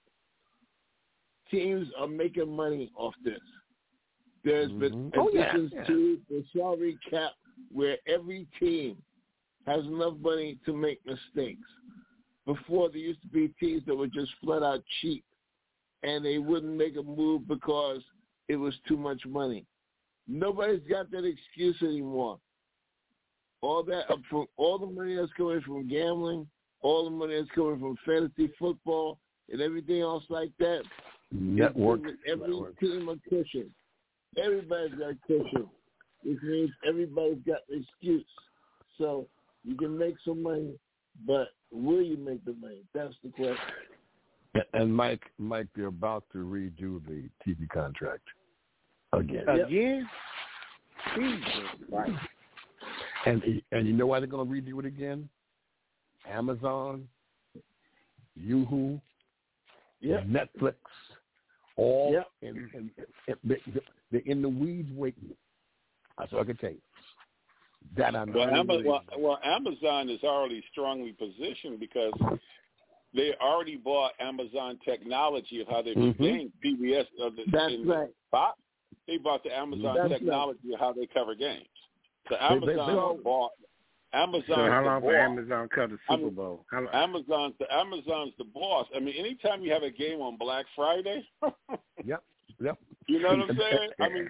teams are making money off this. There's been additions to the salary cap where every team has enough money to make mistakes. Before, there used to be teams that were just flat out cheap, and they wouldn't make a move because it was too much money. Nobody's got that excuse anymore. All the money that's coming from gambling, all the money that's coming from fantasy football, and everything else like that. Network. Every team a cushion. Everybody's got a cushion, which means everybody's got an excuse. So you can make some money, but will you make the money? That's the question. And Mike, they're about to redo the TV contract again. Again? Jesus Christ. And you know why they're going to redo it again? Amazon, Yahoo, Netflix, all they're in the weeds waiting. That's all I can tell you. That I'm well, Amazon is already strongly positioned because they already bought Amazon technology of how they do games. PBS, that's right. Fox, they bought the Amazon technology of how they cover games. So Amazon bought. Amazon. So how long for Amazon cover the Super Bowl? Amazon's the boss. I mean, anytime you have a game on Black Friday. Yep. You know what I'm saying? I mean,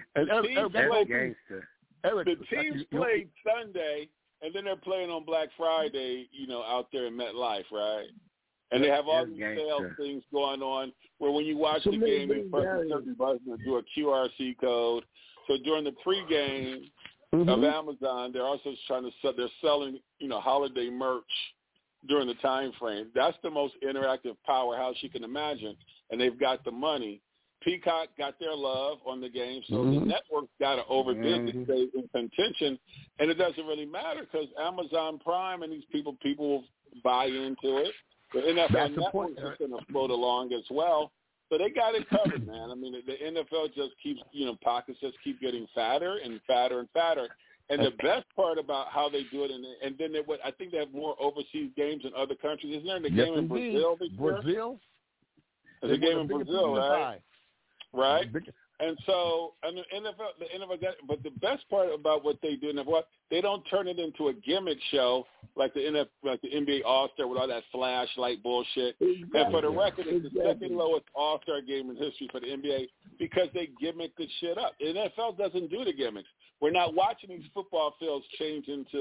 the teams played Sunday, and then they're playing on Black Friday, out there in MetLife, right? And they have all these sales things going on where when you watch the game, you press a certain button to do a QRC code. So during the pregame of Amazon, they're also they're selling, holiday merch during the time frame. That's the most interactive powerhouse you can imagine, and they've got the money. Peacock got their love on the game, so the network's got to overbid to stay in contention, and it doesn't really matter because Amazon Prime and these people will buy into it. The NFL Network is going to float along as well, so they got it covered, man. I mean, the NFL just keeps, pockets just keep getting fatter and fatter and fatter. And the best part about how they do it, and then I think they have more overseas games in other countries. Isn't there a game in Brazil this year? Brazil? There's a game in Brazil, right? Right. And so, and the NFL got, but the best part about what they do, they don't turn it into a gimmick show like the NBA All-Star with all that flashlight bullshit. Exactly. And for the record, it's the second lowest All-Star game in history for the NBA because they gimmick the shit up. The NFL doesn't do the gimmicks. We're not watching these football fields change into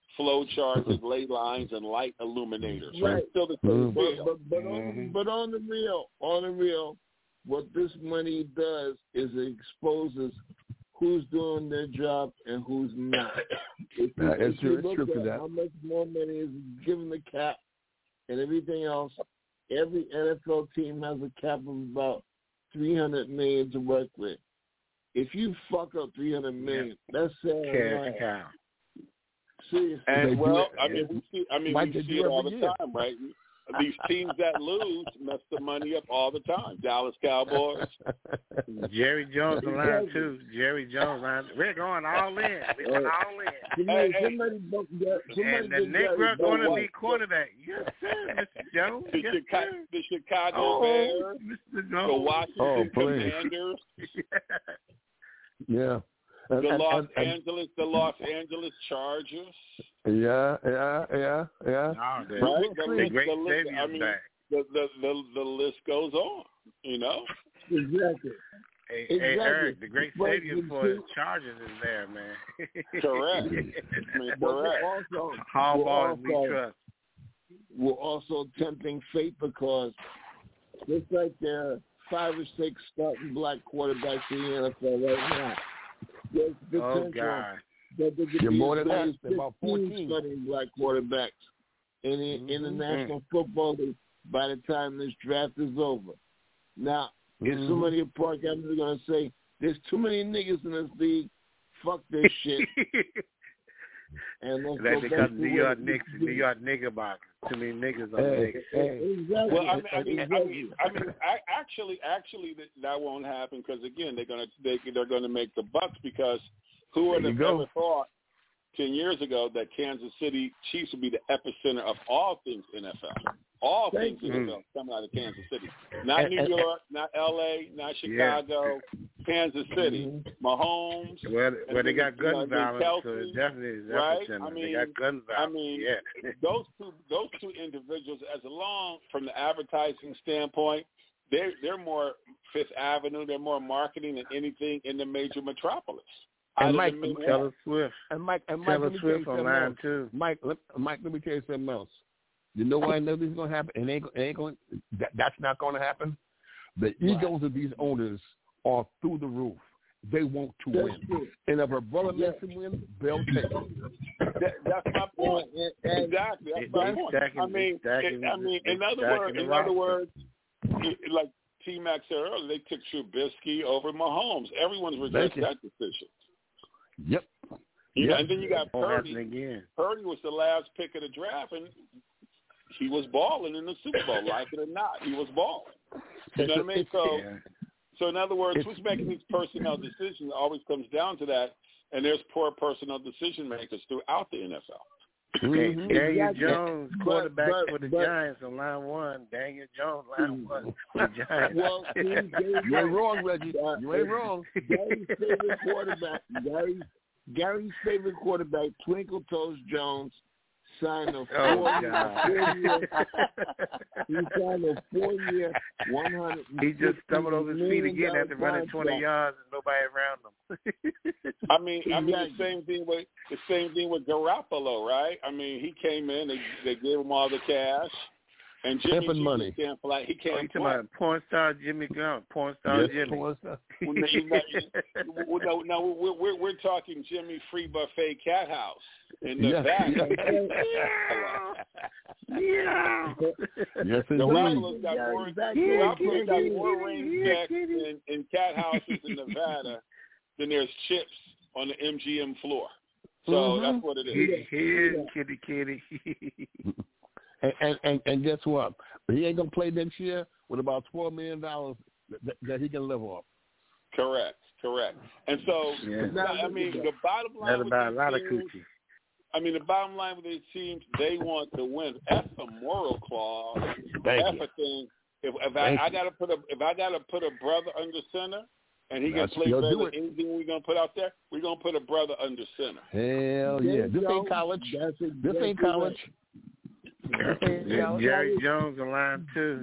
flow charts and ley lines and light illuminators. Right. It's still the same deal. But on the real, what this money does is it exposes who's doing their job and who's not. If you look at how much more money is given the cap and everything else, every NFL team has a cap of about $300 million to work with. If you fuck up $300 million, that's sad. Seriously. And we see it all the time, right? These teams that lose mess the money up all the time. Dallas Cowboys. Jerry Jones line too. Jerry Jones line. We're going all in. We're going all in. And the Negro going to be quarterback. Yes, sir, Mr. Jones. The Chicago Bears. The Washington Commanders. Yeah. The Los Angeles Chargers. Yeah. Right? The list goes on, you know? Exactly. Hey, Eric, the great savior for the Chargers is there, man. Correct. Correct. Harbaugh, we trust. We're also tempting fate because just like there are 5 or 6 starting black quarterbacks in the NFL right now, there's potential that there could be more than that. 15 About 14 starting black quarterbacks in the National Football League by the time this draft is over. Now, if somebody at Park Avenue is going to say, there's too many niggas in this league, fuck this shit. And that's because New York nigger box. Too many niggas on the Knicks. Exactly. Well, actually, that won't happen because again, they're gonna make the bucks because who would have ever thought 10 years ago that Kansas City Chiefs would be the epicenter of all things NFL. All things NFL coming out of Kansas City. Not New York, not L.A., not Chicago, Kansas City. Mahomes. Well, they got gun violence, Kelsey, so it definitely is right? epicenter. They got gun violence. Those two individuals, as long from the advertising standpoint, they're more Fifth Avenue. They're more marketing than anything in the major metropolis. And Mike, Taylor Swift. And Mike, Taylor Swift online too. Mike, let me tell you something else. You know why I know this is going to happen? That's not going to happen. The egos of these owners are through the roof. They want to win. And if a brother lets him win, they'll take it. That's my point. Exactly. That's my point. In other words, like T-Mac said earlier, they took Trubisky over Mahomes. Everyone's rejected that decision. Yep. And then you got Purdy. Purdy was the last pick of the draft, and he was balling in the Super Bowl. Like it or not, he was balling. You know what I mean? So in other words, who's making these personnel decisions? It always comes down to that, and there's poor personnel decision makers throughout the NFL. Daniel Jones, quarterback for the Giants on line 1. Daniel Jones, line 1 for the Giants. Well, you ain't wrong, Reggie. You ain't wrong. Gary's favorite quarterback, Twinkle Toes Jones, signed a 4-year, 100. He just stumbled over his feet again after running 20 yards and nobody around him. The same thing with Garoppolo, right? I mean, he came in, they gave him all the cash, and Jimmy G money. He can't play. About porn star Jimmy Grant, Jimmy. Porn star. No, we're talking Jimmy Free Buffet Cat House in Nevada. Yes, Garoppolo's got more rain checks in cat houses in Nevada than there's chips on the MGM floor. So that's what it is. Here, kitty. And guess what? He ain't gonna play next year with about $12 million that he can live off. Correct. And so, the bottom line with about a lot of teams, coochie. the bottom line with these teams, they want to win. That's a moral clause. That's a thing. If I gotta put a brother under center, and he can play better than anything we're gonna put out there, we're gonna put a brother under center. Hell yeah! This ain't college. This ain't college. Jerry Jones on line 2.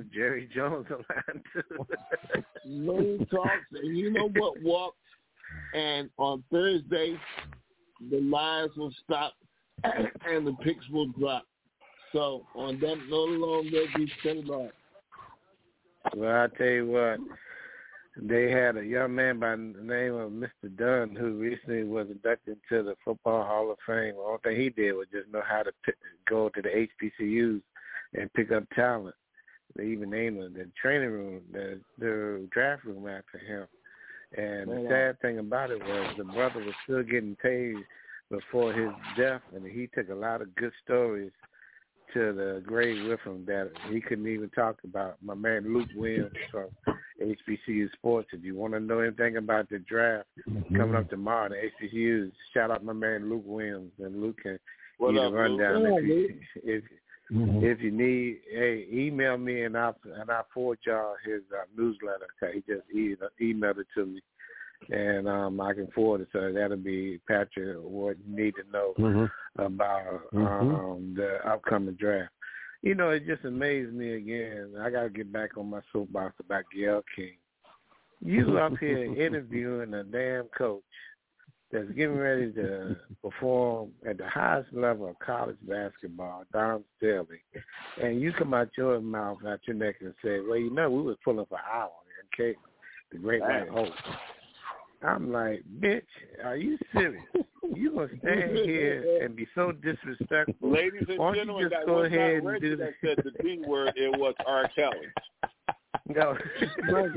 Money talks, and you know what walks. And on Thursday, the lies will stop and the picks will drop. So on that note alone, Reggie, set it off. Well, I tell you what, they had a young man by the name of Mr. Dunn who recently was inducted into the Football Hall of Fame. The only thing he did was just know how to go to the HBCUs and pick up talent. They even named the training room, the draft room after him. And the sad thing about it was the brother was still getting paid before his death, and he took a lot of good stories to the grave with him that he couldn't even talk about. My man Luke Williams from HBCU Sports. If you want to know anything about the draft coming up tomorrow, the HBCUs, shout out my man Luke Williams, and Luke can give you the rundown. If you need, hey, email me and I'll forward y'all his newsletter. He just emailed it to me, and I can forward it. So that'll be, Patrick, what you need to know about the upcoming draft. You know, it just amazed me again. I got to get back on my soapbox about Gayle King. You up here interviewing a damn coach that's getting ready to perform at the highest level of college basketball, Don Staley, and you come out your mouth, out your neck, and say, well, you know, we was pulling for hours, okay? The Great White Hope. I'm like, bitch, are you serious? You gonna stand here and be so disrespectful? Ladies and gentlemen, that was not Reggie that said the B word. It was R. Kelly. No. R.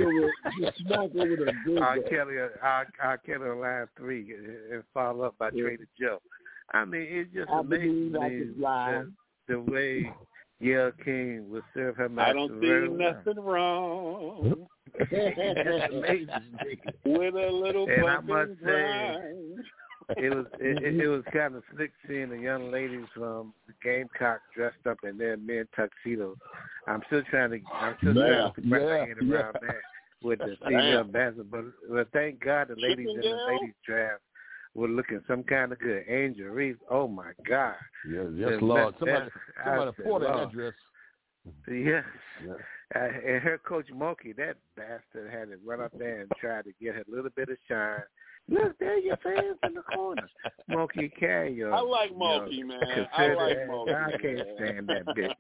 Kelly on line 3 and follow up by Trader Joe. I mean, it just amazes me the way Gayle King would serve her master. I don't see nothing wrong. It amazes me. With a little and I must say, it was kind of slick seeing the young ladies from the Gamecock dressed up in their men tuxedos. I'm still trying to wrap my head around that with the female basketball. But thank God the ladies in the ladies draft were looking some kind of good. Angel Reese, oh my God. Yes, Lord. Somebody poured in that dress. Yes. And her coach Monkey, that bastard, had to run up there and try to get her a little bit of shine. Look, there your fans in the corner. Monkey carry I like Monkey, man. I like Monkey. I can't stand that bitch.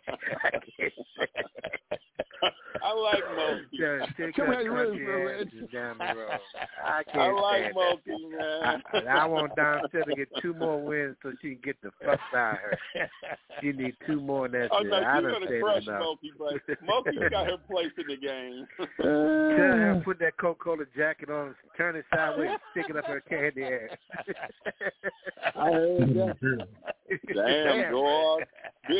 I like Monkey. Take her country asses down the road. I can't I like stand Monkey, that. man. I want Don Still to get 2 more wins so she can get the fuck out of her. She needs 2 more in that Oh, shit. no, I she's done going to said crush enough. Monkey, but Monkey's got her place in the game. Tell her to put that Coca-Cola jacket on, turn it sideways, stick it up her candy ass. I heard that. Damn, dog. I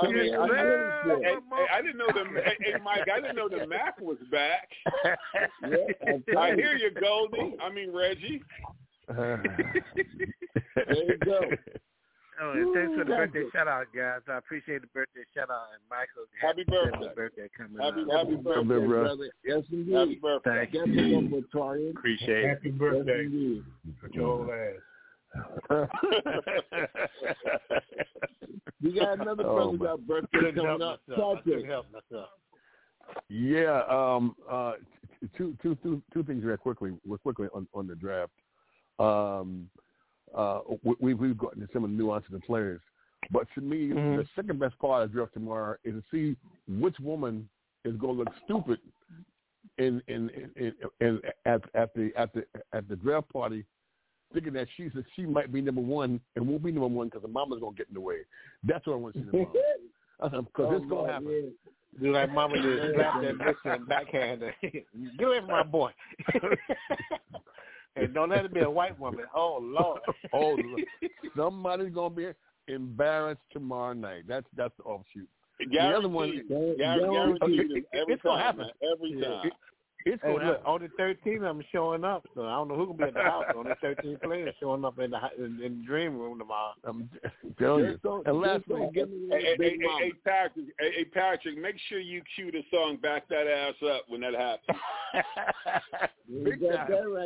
didn't know Mike, I didn't know the Mac was back. Yeah, I hear you, Goldie. I mean, Reggie. There you go. Oh, and thanks for the birthday shout-out, guys. I appreciate the birthday shout-out. And Michael, happy birthday coming happy up. Happy birthday, brother. Yes, indeed. Happy birthday. Thank you. Appreciate it. Happy birthday. Yes, Put your whole ass. We got another brother got birthday coming up. Yeah, two things real quickly on the draft. We've gotten some of the nuances of players, but to me, the second best part of the draft tomorrow is to see which woman is going to look stupid at the draft party, thinking that she might be number one and won't be number one because the mama's going to get in the way. That's what I want to see tomorrow. Because it's going to happen. Do like mama just slap that bitch and backhand her. Get away from my boy. And don't let it be a white woman. Oh, Lord. Oh, somebody's going to be embarrassed tomorrow night. That's the offshoot. Guaranteed. The other one, guaranteed. It's going to happen. Every time. Hey, look, on the 13th, I'm showing up, so I don't know who can be at the house. On the 13th players showing up in the dream room tomorrow. I'm telling you. And last thing, hey, Patrick, make sure you cue the song "Back That Ass Up" when that happens. Big time.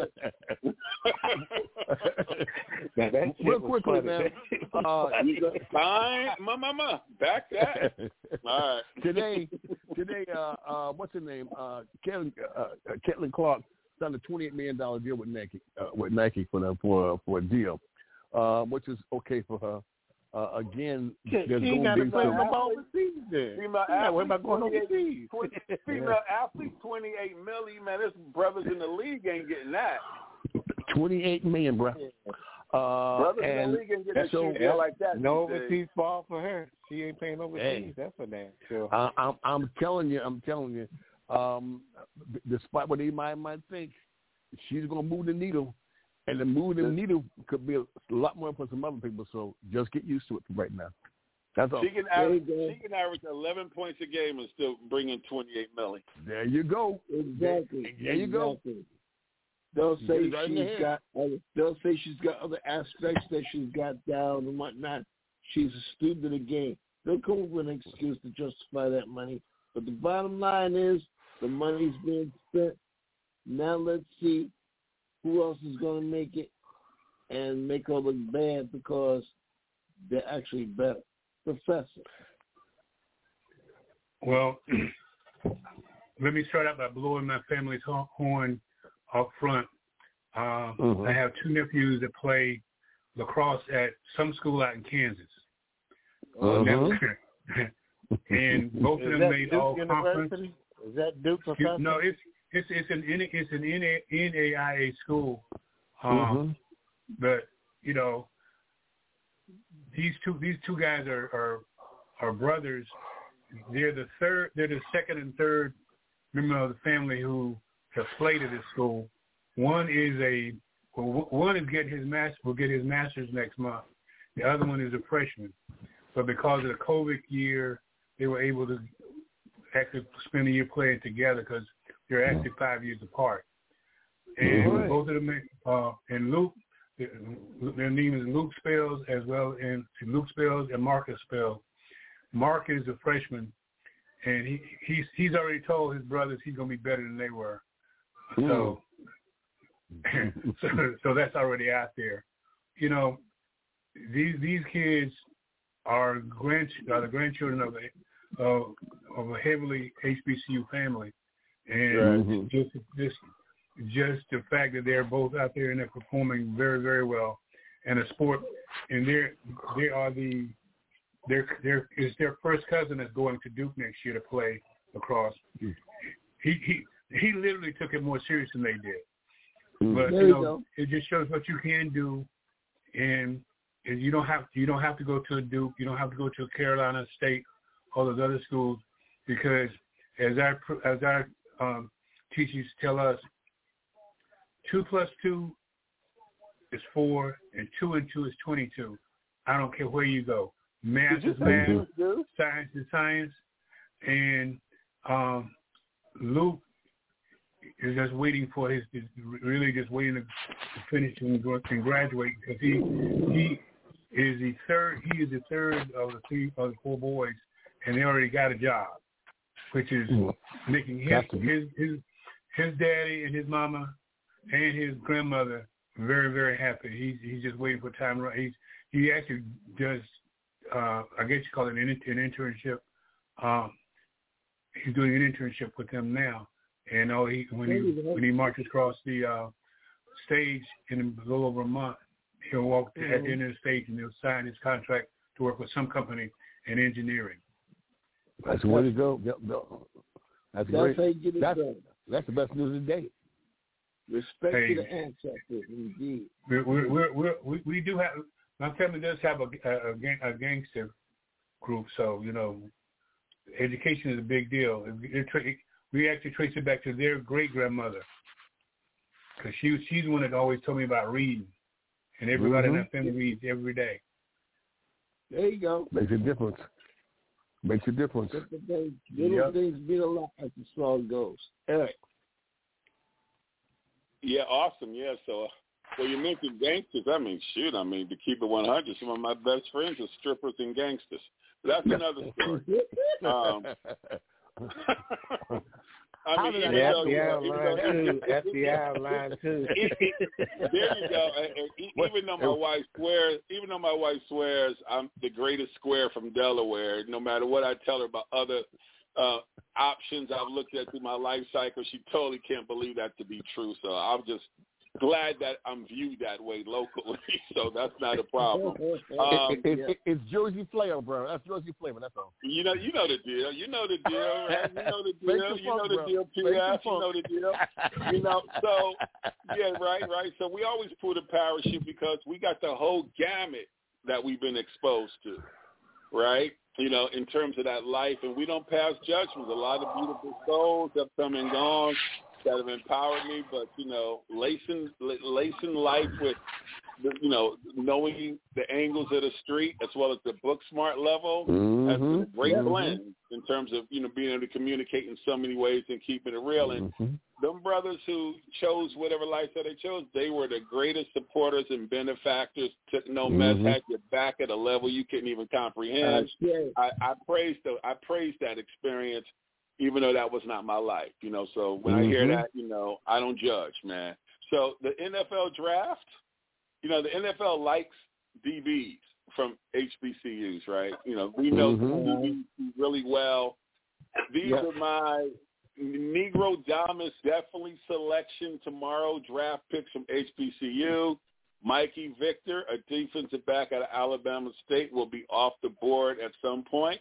Now, that real quickly, man. Fine, mama, back that. All right. Today, what's her name? Caitlin Clark signed a $28 million deal with Nike for a deal, which is okay for her. again, She there's ain't got going to to be play no ball overseas then. What about going overseas? Female athlete, $28 million. Man, there's brothers in the league ain't getting that. $28 million, bro. Brothers in the league ain't getting a shoe deal like that. No overseas ball for her. She ain't playing overseas. Hey. That's for damn sure. I'm telling you. Despite what anybody might think, she's gonna move the needle, and the move the needle could be a lot more for some other people. So just get used to it right now. That's all. She can average 11 points a game and still bring in $28 million. There you go. Exactly. There you go. They'll say they'll say she's got other aspects that she's got down and whatnot. She's a student of the game. They'll come up with an excuse to justify that money. But the bottom line is the money's being spent. Now let's see who else is going to make it and make her look bad because they're actually better. Professor. Well, let me start out by blowing my family's horn up front. I have two nephews that play lacrosse at some school out in Kansas. And both of them made Duke all conference. Is that Duke Professor? No, it's an NAIA school. But you know, these two guys are brothers. They're the second and third member of the family who have played at this school. One is getting his master's next month. The other one is a freshman. But because of the COVID year, they were able to actually spend a year playing together because they're actually 5 years apart. And both of them, and Luke, their name is Luke Spells as well, and Luke Spells and Marcus Spells. Mark is a freshman, and he's already told his brothers he's going to be better than they were. So that's already out there. You know, these kids are the grandchildren of a heavily HBCU family, and just the fact that they're both out there and they're performing very, very well in a sport, and it's their first cousin that's going to Duke next year to play lacrosse. He literally took it more serious than they did. But it just shows what you can do, and you don't have to go to a Duke, you don't have to go to a Carolina State, all those other schools, because as our teachers tell us, 2 + 2 is 4, and 2 and 2 is 22. I don't care where you go. Math is math, science is science, and Luke is just waiting for really just waiting to finish and graduate, because he is the third of the 4 boys, and they already got a job, which is making his daddy and his mama and his grandmother very, very happy. He's just waiting for time. He actually does, I guess you call it an internship. He's doing an internship with them now. And when he marches across the stage in a little over a month, he'll walk at the end of the stage and he'll sign his contract to work with some company in engineering. That's the way to go. That's great. How you get it done. That's the best news of the day. Respect to the ancestors, indeed. We do have. My family does have a gangster group, so you know, education is a big deal. We actually trace it back to their great grandmother, because she's the one that always told me about reading, and everybody in that family reads every day. There you go. Makes a difference. Little things mean a lot as the song goes. Eric. Yeah, awesome. Yeah, so well, you mentioned gangsters. I mean, shoot. I mean, to keep it 100, some of my best friends are strippers and gangsters. That's another story. I mean, FBI line too. There you go. Even though my wife swears I'm the greatest square from Delaware, no matter what I tell her about other options I've looked at through my life cycle, she totally can't believe that to be true. So I'll just glad that I'm viewed that way locally, so that's not a problem. It's Jersey flavor, bro. That's Jersey flavor. That's all. You know the deal. You know the deal, right? You know the deal. You know the deal, PS. You know the deal. You know, so yeah, right. So we always pull the parachute because we got the whole gamut that we've been exposed to, right? You know, in terms of that life, and we don't pass judgments. A lot of beautiful souls have come and gone that have empowered me, but, you know, lacing life with, you know, knowing the angles of the street as well as the book smart level has been a great blend in terms of, you know, being able to communicate in so many ways and keeping it real. And them brothers who chose whatever lifestyle they chose, they were the greatest supporters and benefactors. Took no mess, had your back at a level you couldn't even comprehend. I praised that experience, even though that was not my life, you know. So when I hear that, you know, I don't judge, man. So the NFL draft, you know, the NFL likes DBs from HBCUs, right? You know, we know DBs really well. These are my Negro Damas definitely selection tomorrow draft picks from HBCU. Mikey Victor, a defensive back out of Alabama State, will be off the board at some point.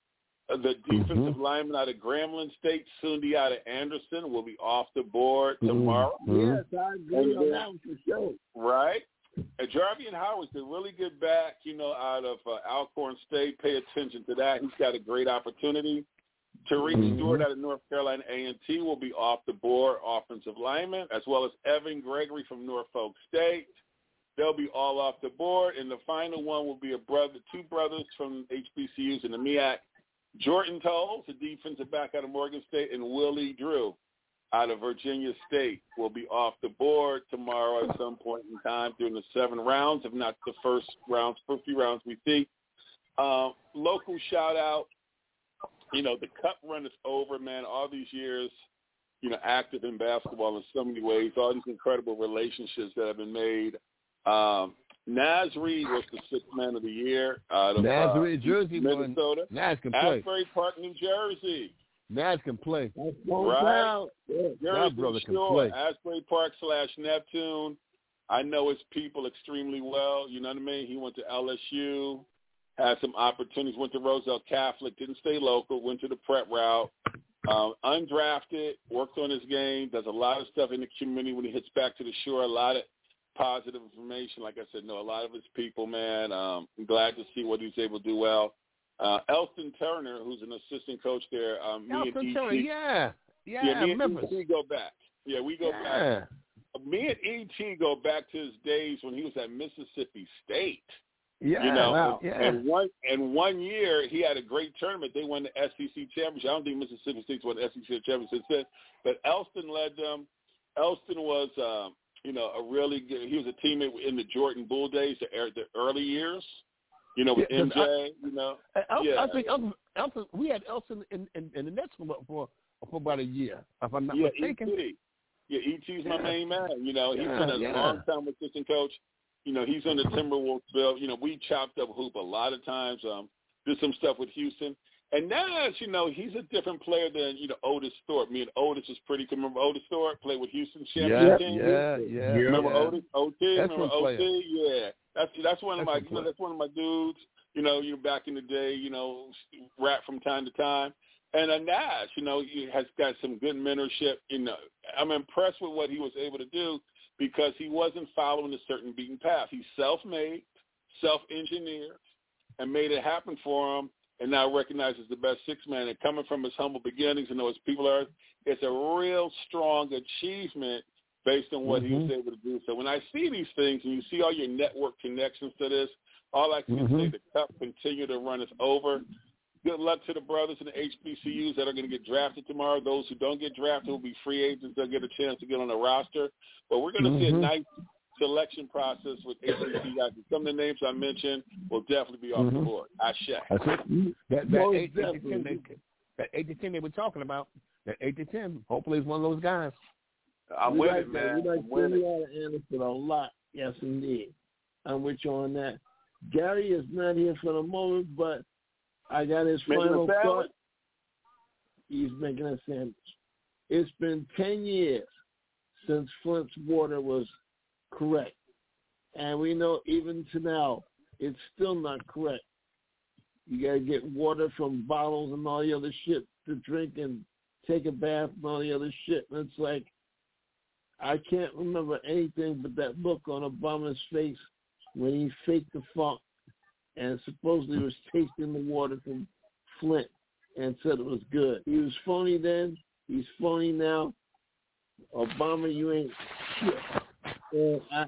The defensive lineman out of Grambling State, Sunday out of Anderson, will be off the board tomorrow. Yes, I agree on that for sure. Right? And Jarvian Howard's a really good back, you know, out of Alcorn State. Pay attention to that. He's got a great opportunity. Tariq Stewart out of North Carolina A&T will be off the board, offensive lineman, as well as Evan Gregory from Norfolk State. They'll be all off the board. And the final one will be two brothers from HBCUs in the MEAC. Jordan Tolles, the defensive back out of Morgan State, and Willie Drew out of Virginia State will be off the board tomorrow at some point in time during the 7 rounds, if not the first few rounds we see. Local shout-out, you know, the Cup run is over, man. All these years, you know, active in basketball in so many ways, all these incredible relationships that have been made. Naz Reid was the 6th man of the year out of Jersey, Minnesota. Naz can play. Asbury Park, New Jersey. Naz can play. Right? That brother can play. Asbury Park / Neptune. I know his people extremely well. You know what I mean? He went to LSU, had some opportunities, went to Roselle Catholic, didn't stay local, went to the prep route. Undrafted, worked on his game, does a lot of stuff in the community when he hits back to the shore, a lot of positive information. Like I said, know a lot of his people, man. I'm glad to see what he's able to do well. Elston Turner, who's an assistant coach there. Me and E.T. go back. Yeah, we go back. Me and E.T. go back to his days when he was at Mississippi State. Yeah, you know, wow. And one year he had a great tournament. They won the SEC championship. I don't think Mississippi State's won the SEC championship since, but Elston led them. Elston was, you know, a really good. He was a teammate in the Jordan Bull days, the early years. You know, with MJ. I think Elston. We had Elston in the Nets for about a year, if I'm not mistaken. E.T. Yeah, E.T.'s my main man. You know, he's been a long-time assistant coach. You know, he's on the Timberwolves bill. You know, we chopped up hoop a lot of times, did some stuff with Houston. And now, you know, he's a different player than, you know, Otis Thorpe. Me and Otis is pretty good. Remember Otis Thorpe? Played with Houston championship team? Yeah. Remember Otis? OT? That's remember OT? Yeah. That's one of my, you know, that's one of my dudes, you know, back in the day, you know, rap from time to time. And Nash, you know, he has got some good mentorship. You know, I'm impressed with what he was able to do because he wasn't following a certain beaten path. He's self-made, self-engineered, and made it happen for him, and now recognized as the best 6-man. And coming from his humble beginnings and know his people are, it's a real strong achievement based on what he was able to do. So when I see these things and you see all your network connections to this, all I can say, the Cup continue to run us over. Good luck to the brothers in the HBCUs that are going to get drafted tomorrow. Those who don't get drafted will be free agents. They'll get a chance to get on the roster. But we're going to see a nice selection process with HBCU guys. Some of the names I mentioned will definitely be off the board. Ashe. That's it. That 8 to 10 they were talking about, that 8 to 10, hopefully is one of those guys. I'm with it, man. We like Anderson a lot. Yes, indeed. I'm with you on that. Gary is not here for the moment, but I got his final thought. He's making a sandwich. It's been 10 years since Flint's water was correct. And we know even to now, it's still not correct. You got to get water from bottles and all the other shit to drink and take a bath and all the other shit. And it's like, I can't remember anything but that look on Obama's face when he faked the funk and supposedly was tasting the water from Flint and said it was good. He was phony then. He's phony now. Obama, you ain't shit. And I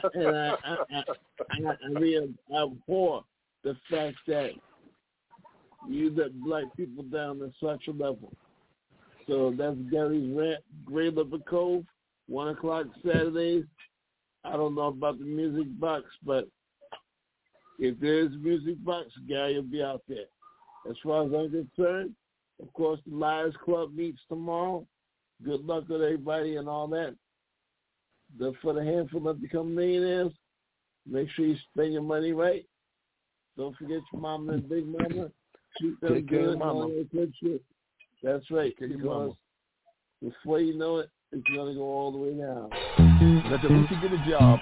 abhor the fact that you let black people down at such a level. So that's Gary's rant. Great River Cove, 1 o'clock Saturdays. I don't know about the music box, but if there's a music box, Gary will be out there. As far as I'm concerned, of course, the Lions Club meets tomorrow. Good luck with everybody and all that. For the handful that become millionaires, make sure you spend your money right. Don't forget your mama and big mama. Treat them good and all that good shit. That's right. Because before you know it, it's going to go all the way down. Let the rookie get a job.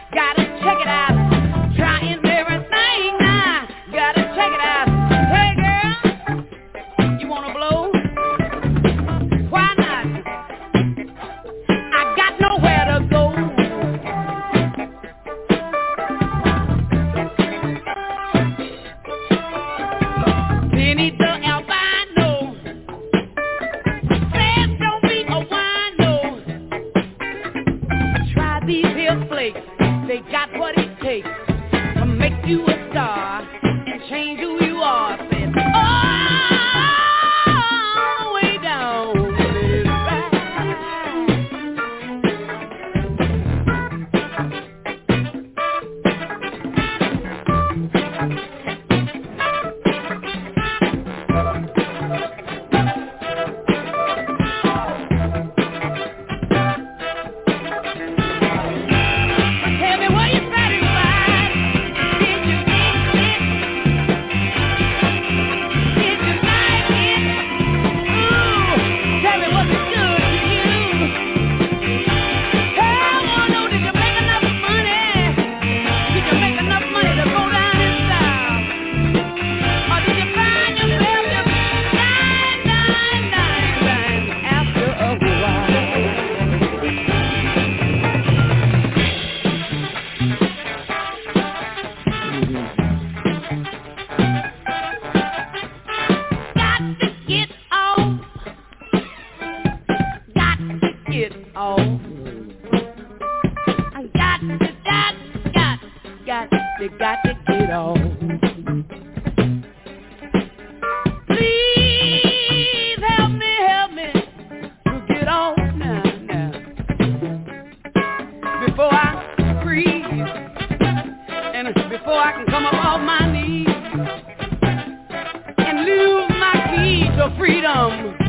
Check it out. You got to get on. Please help me to get on now. Before I freeze and before I can come up off my knees and lose my key to freedom.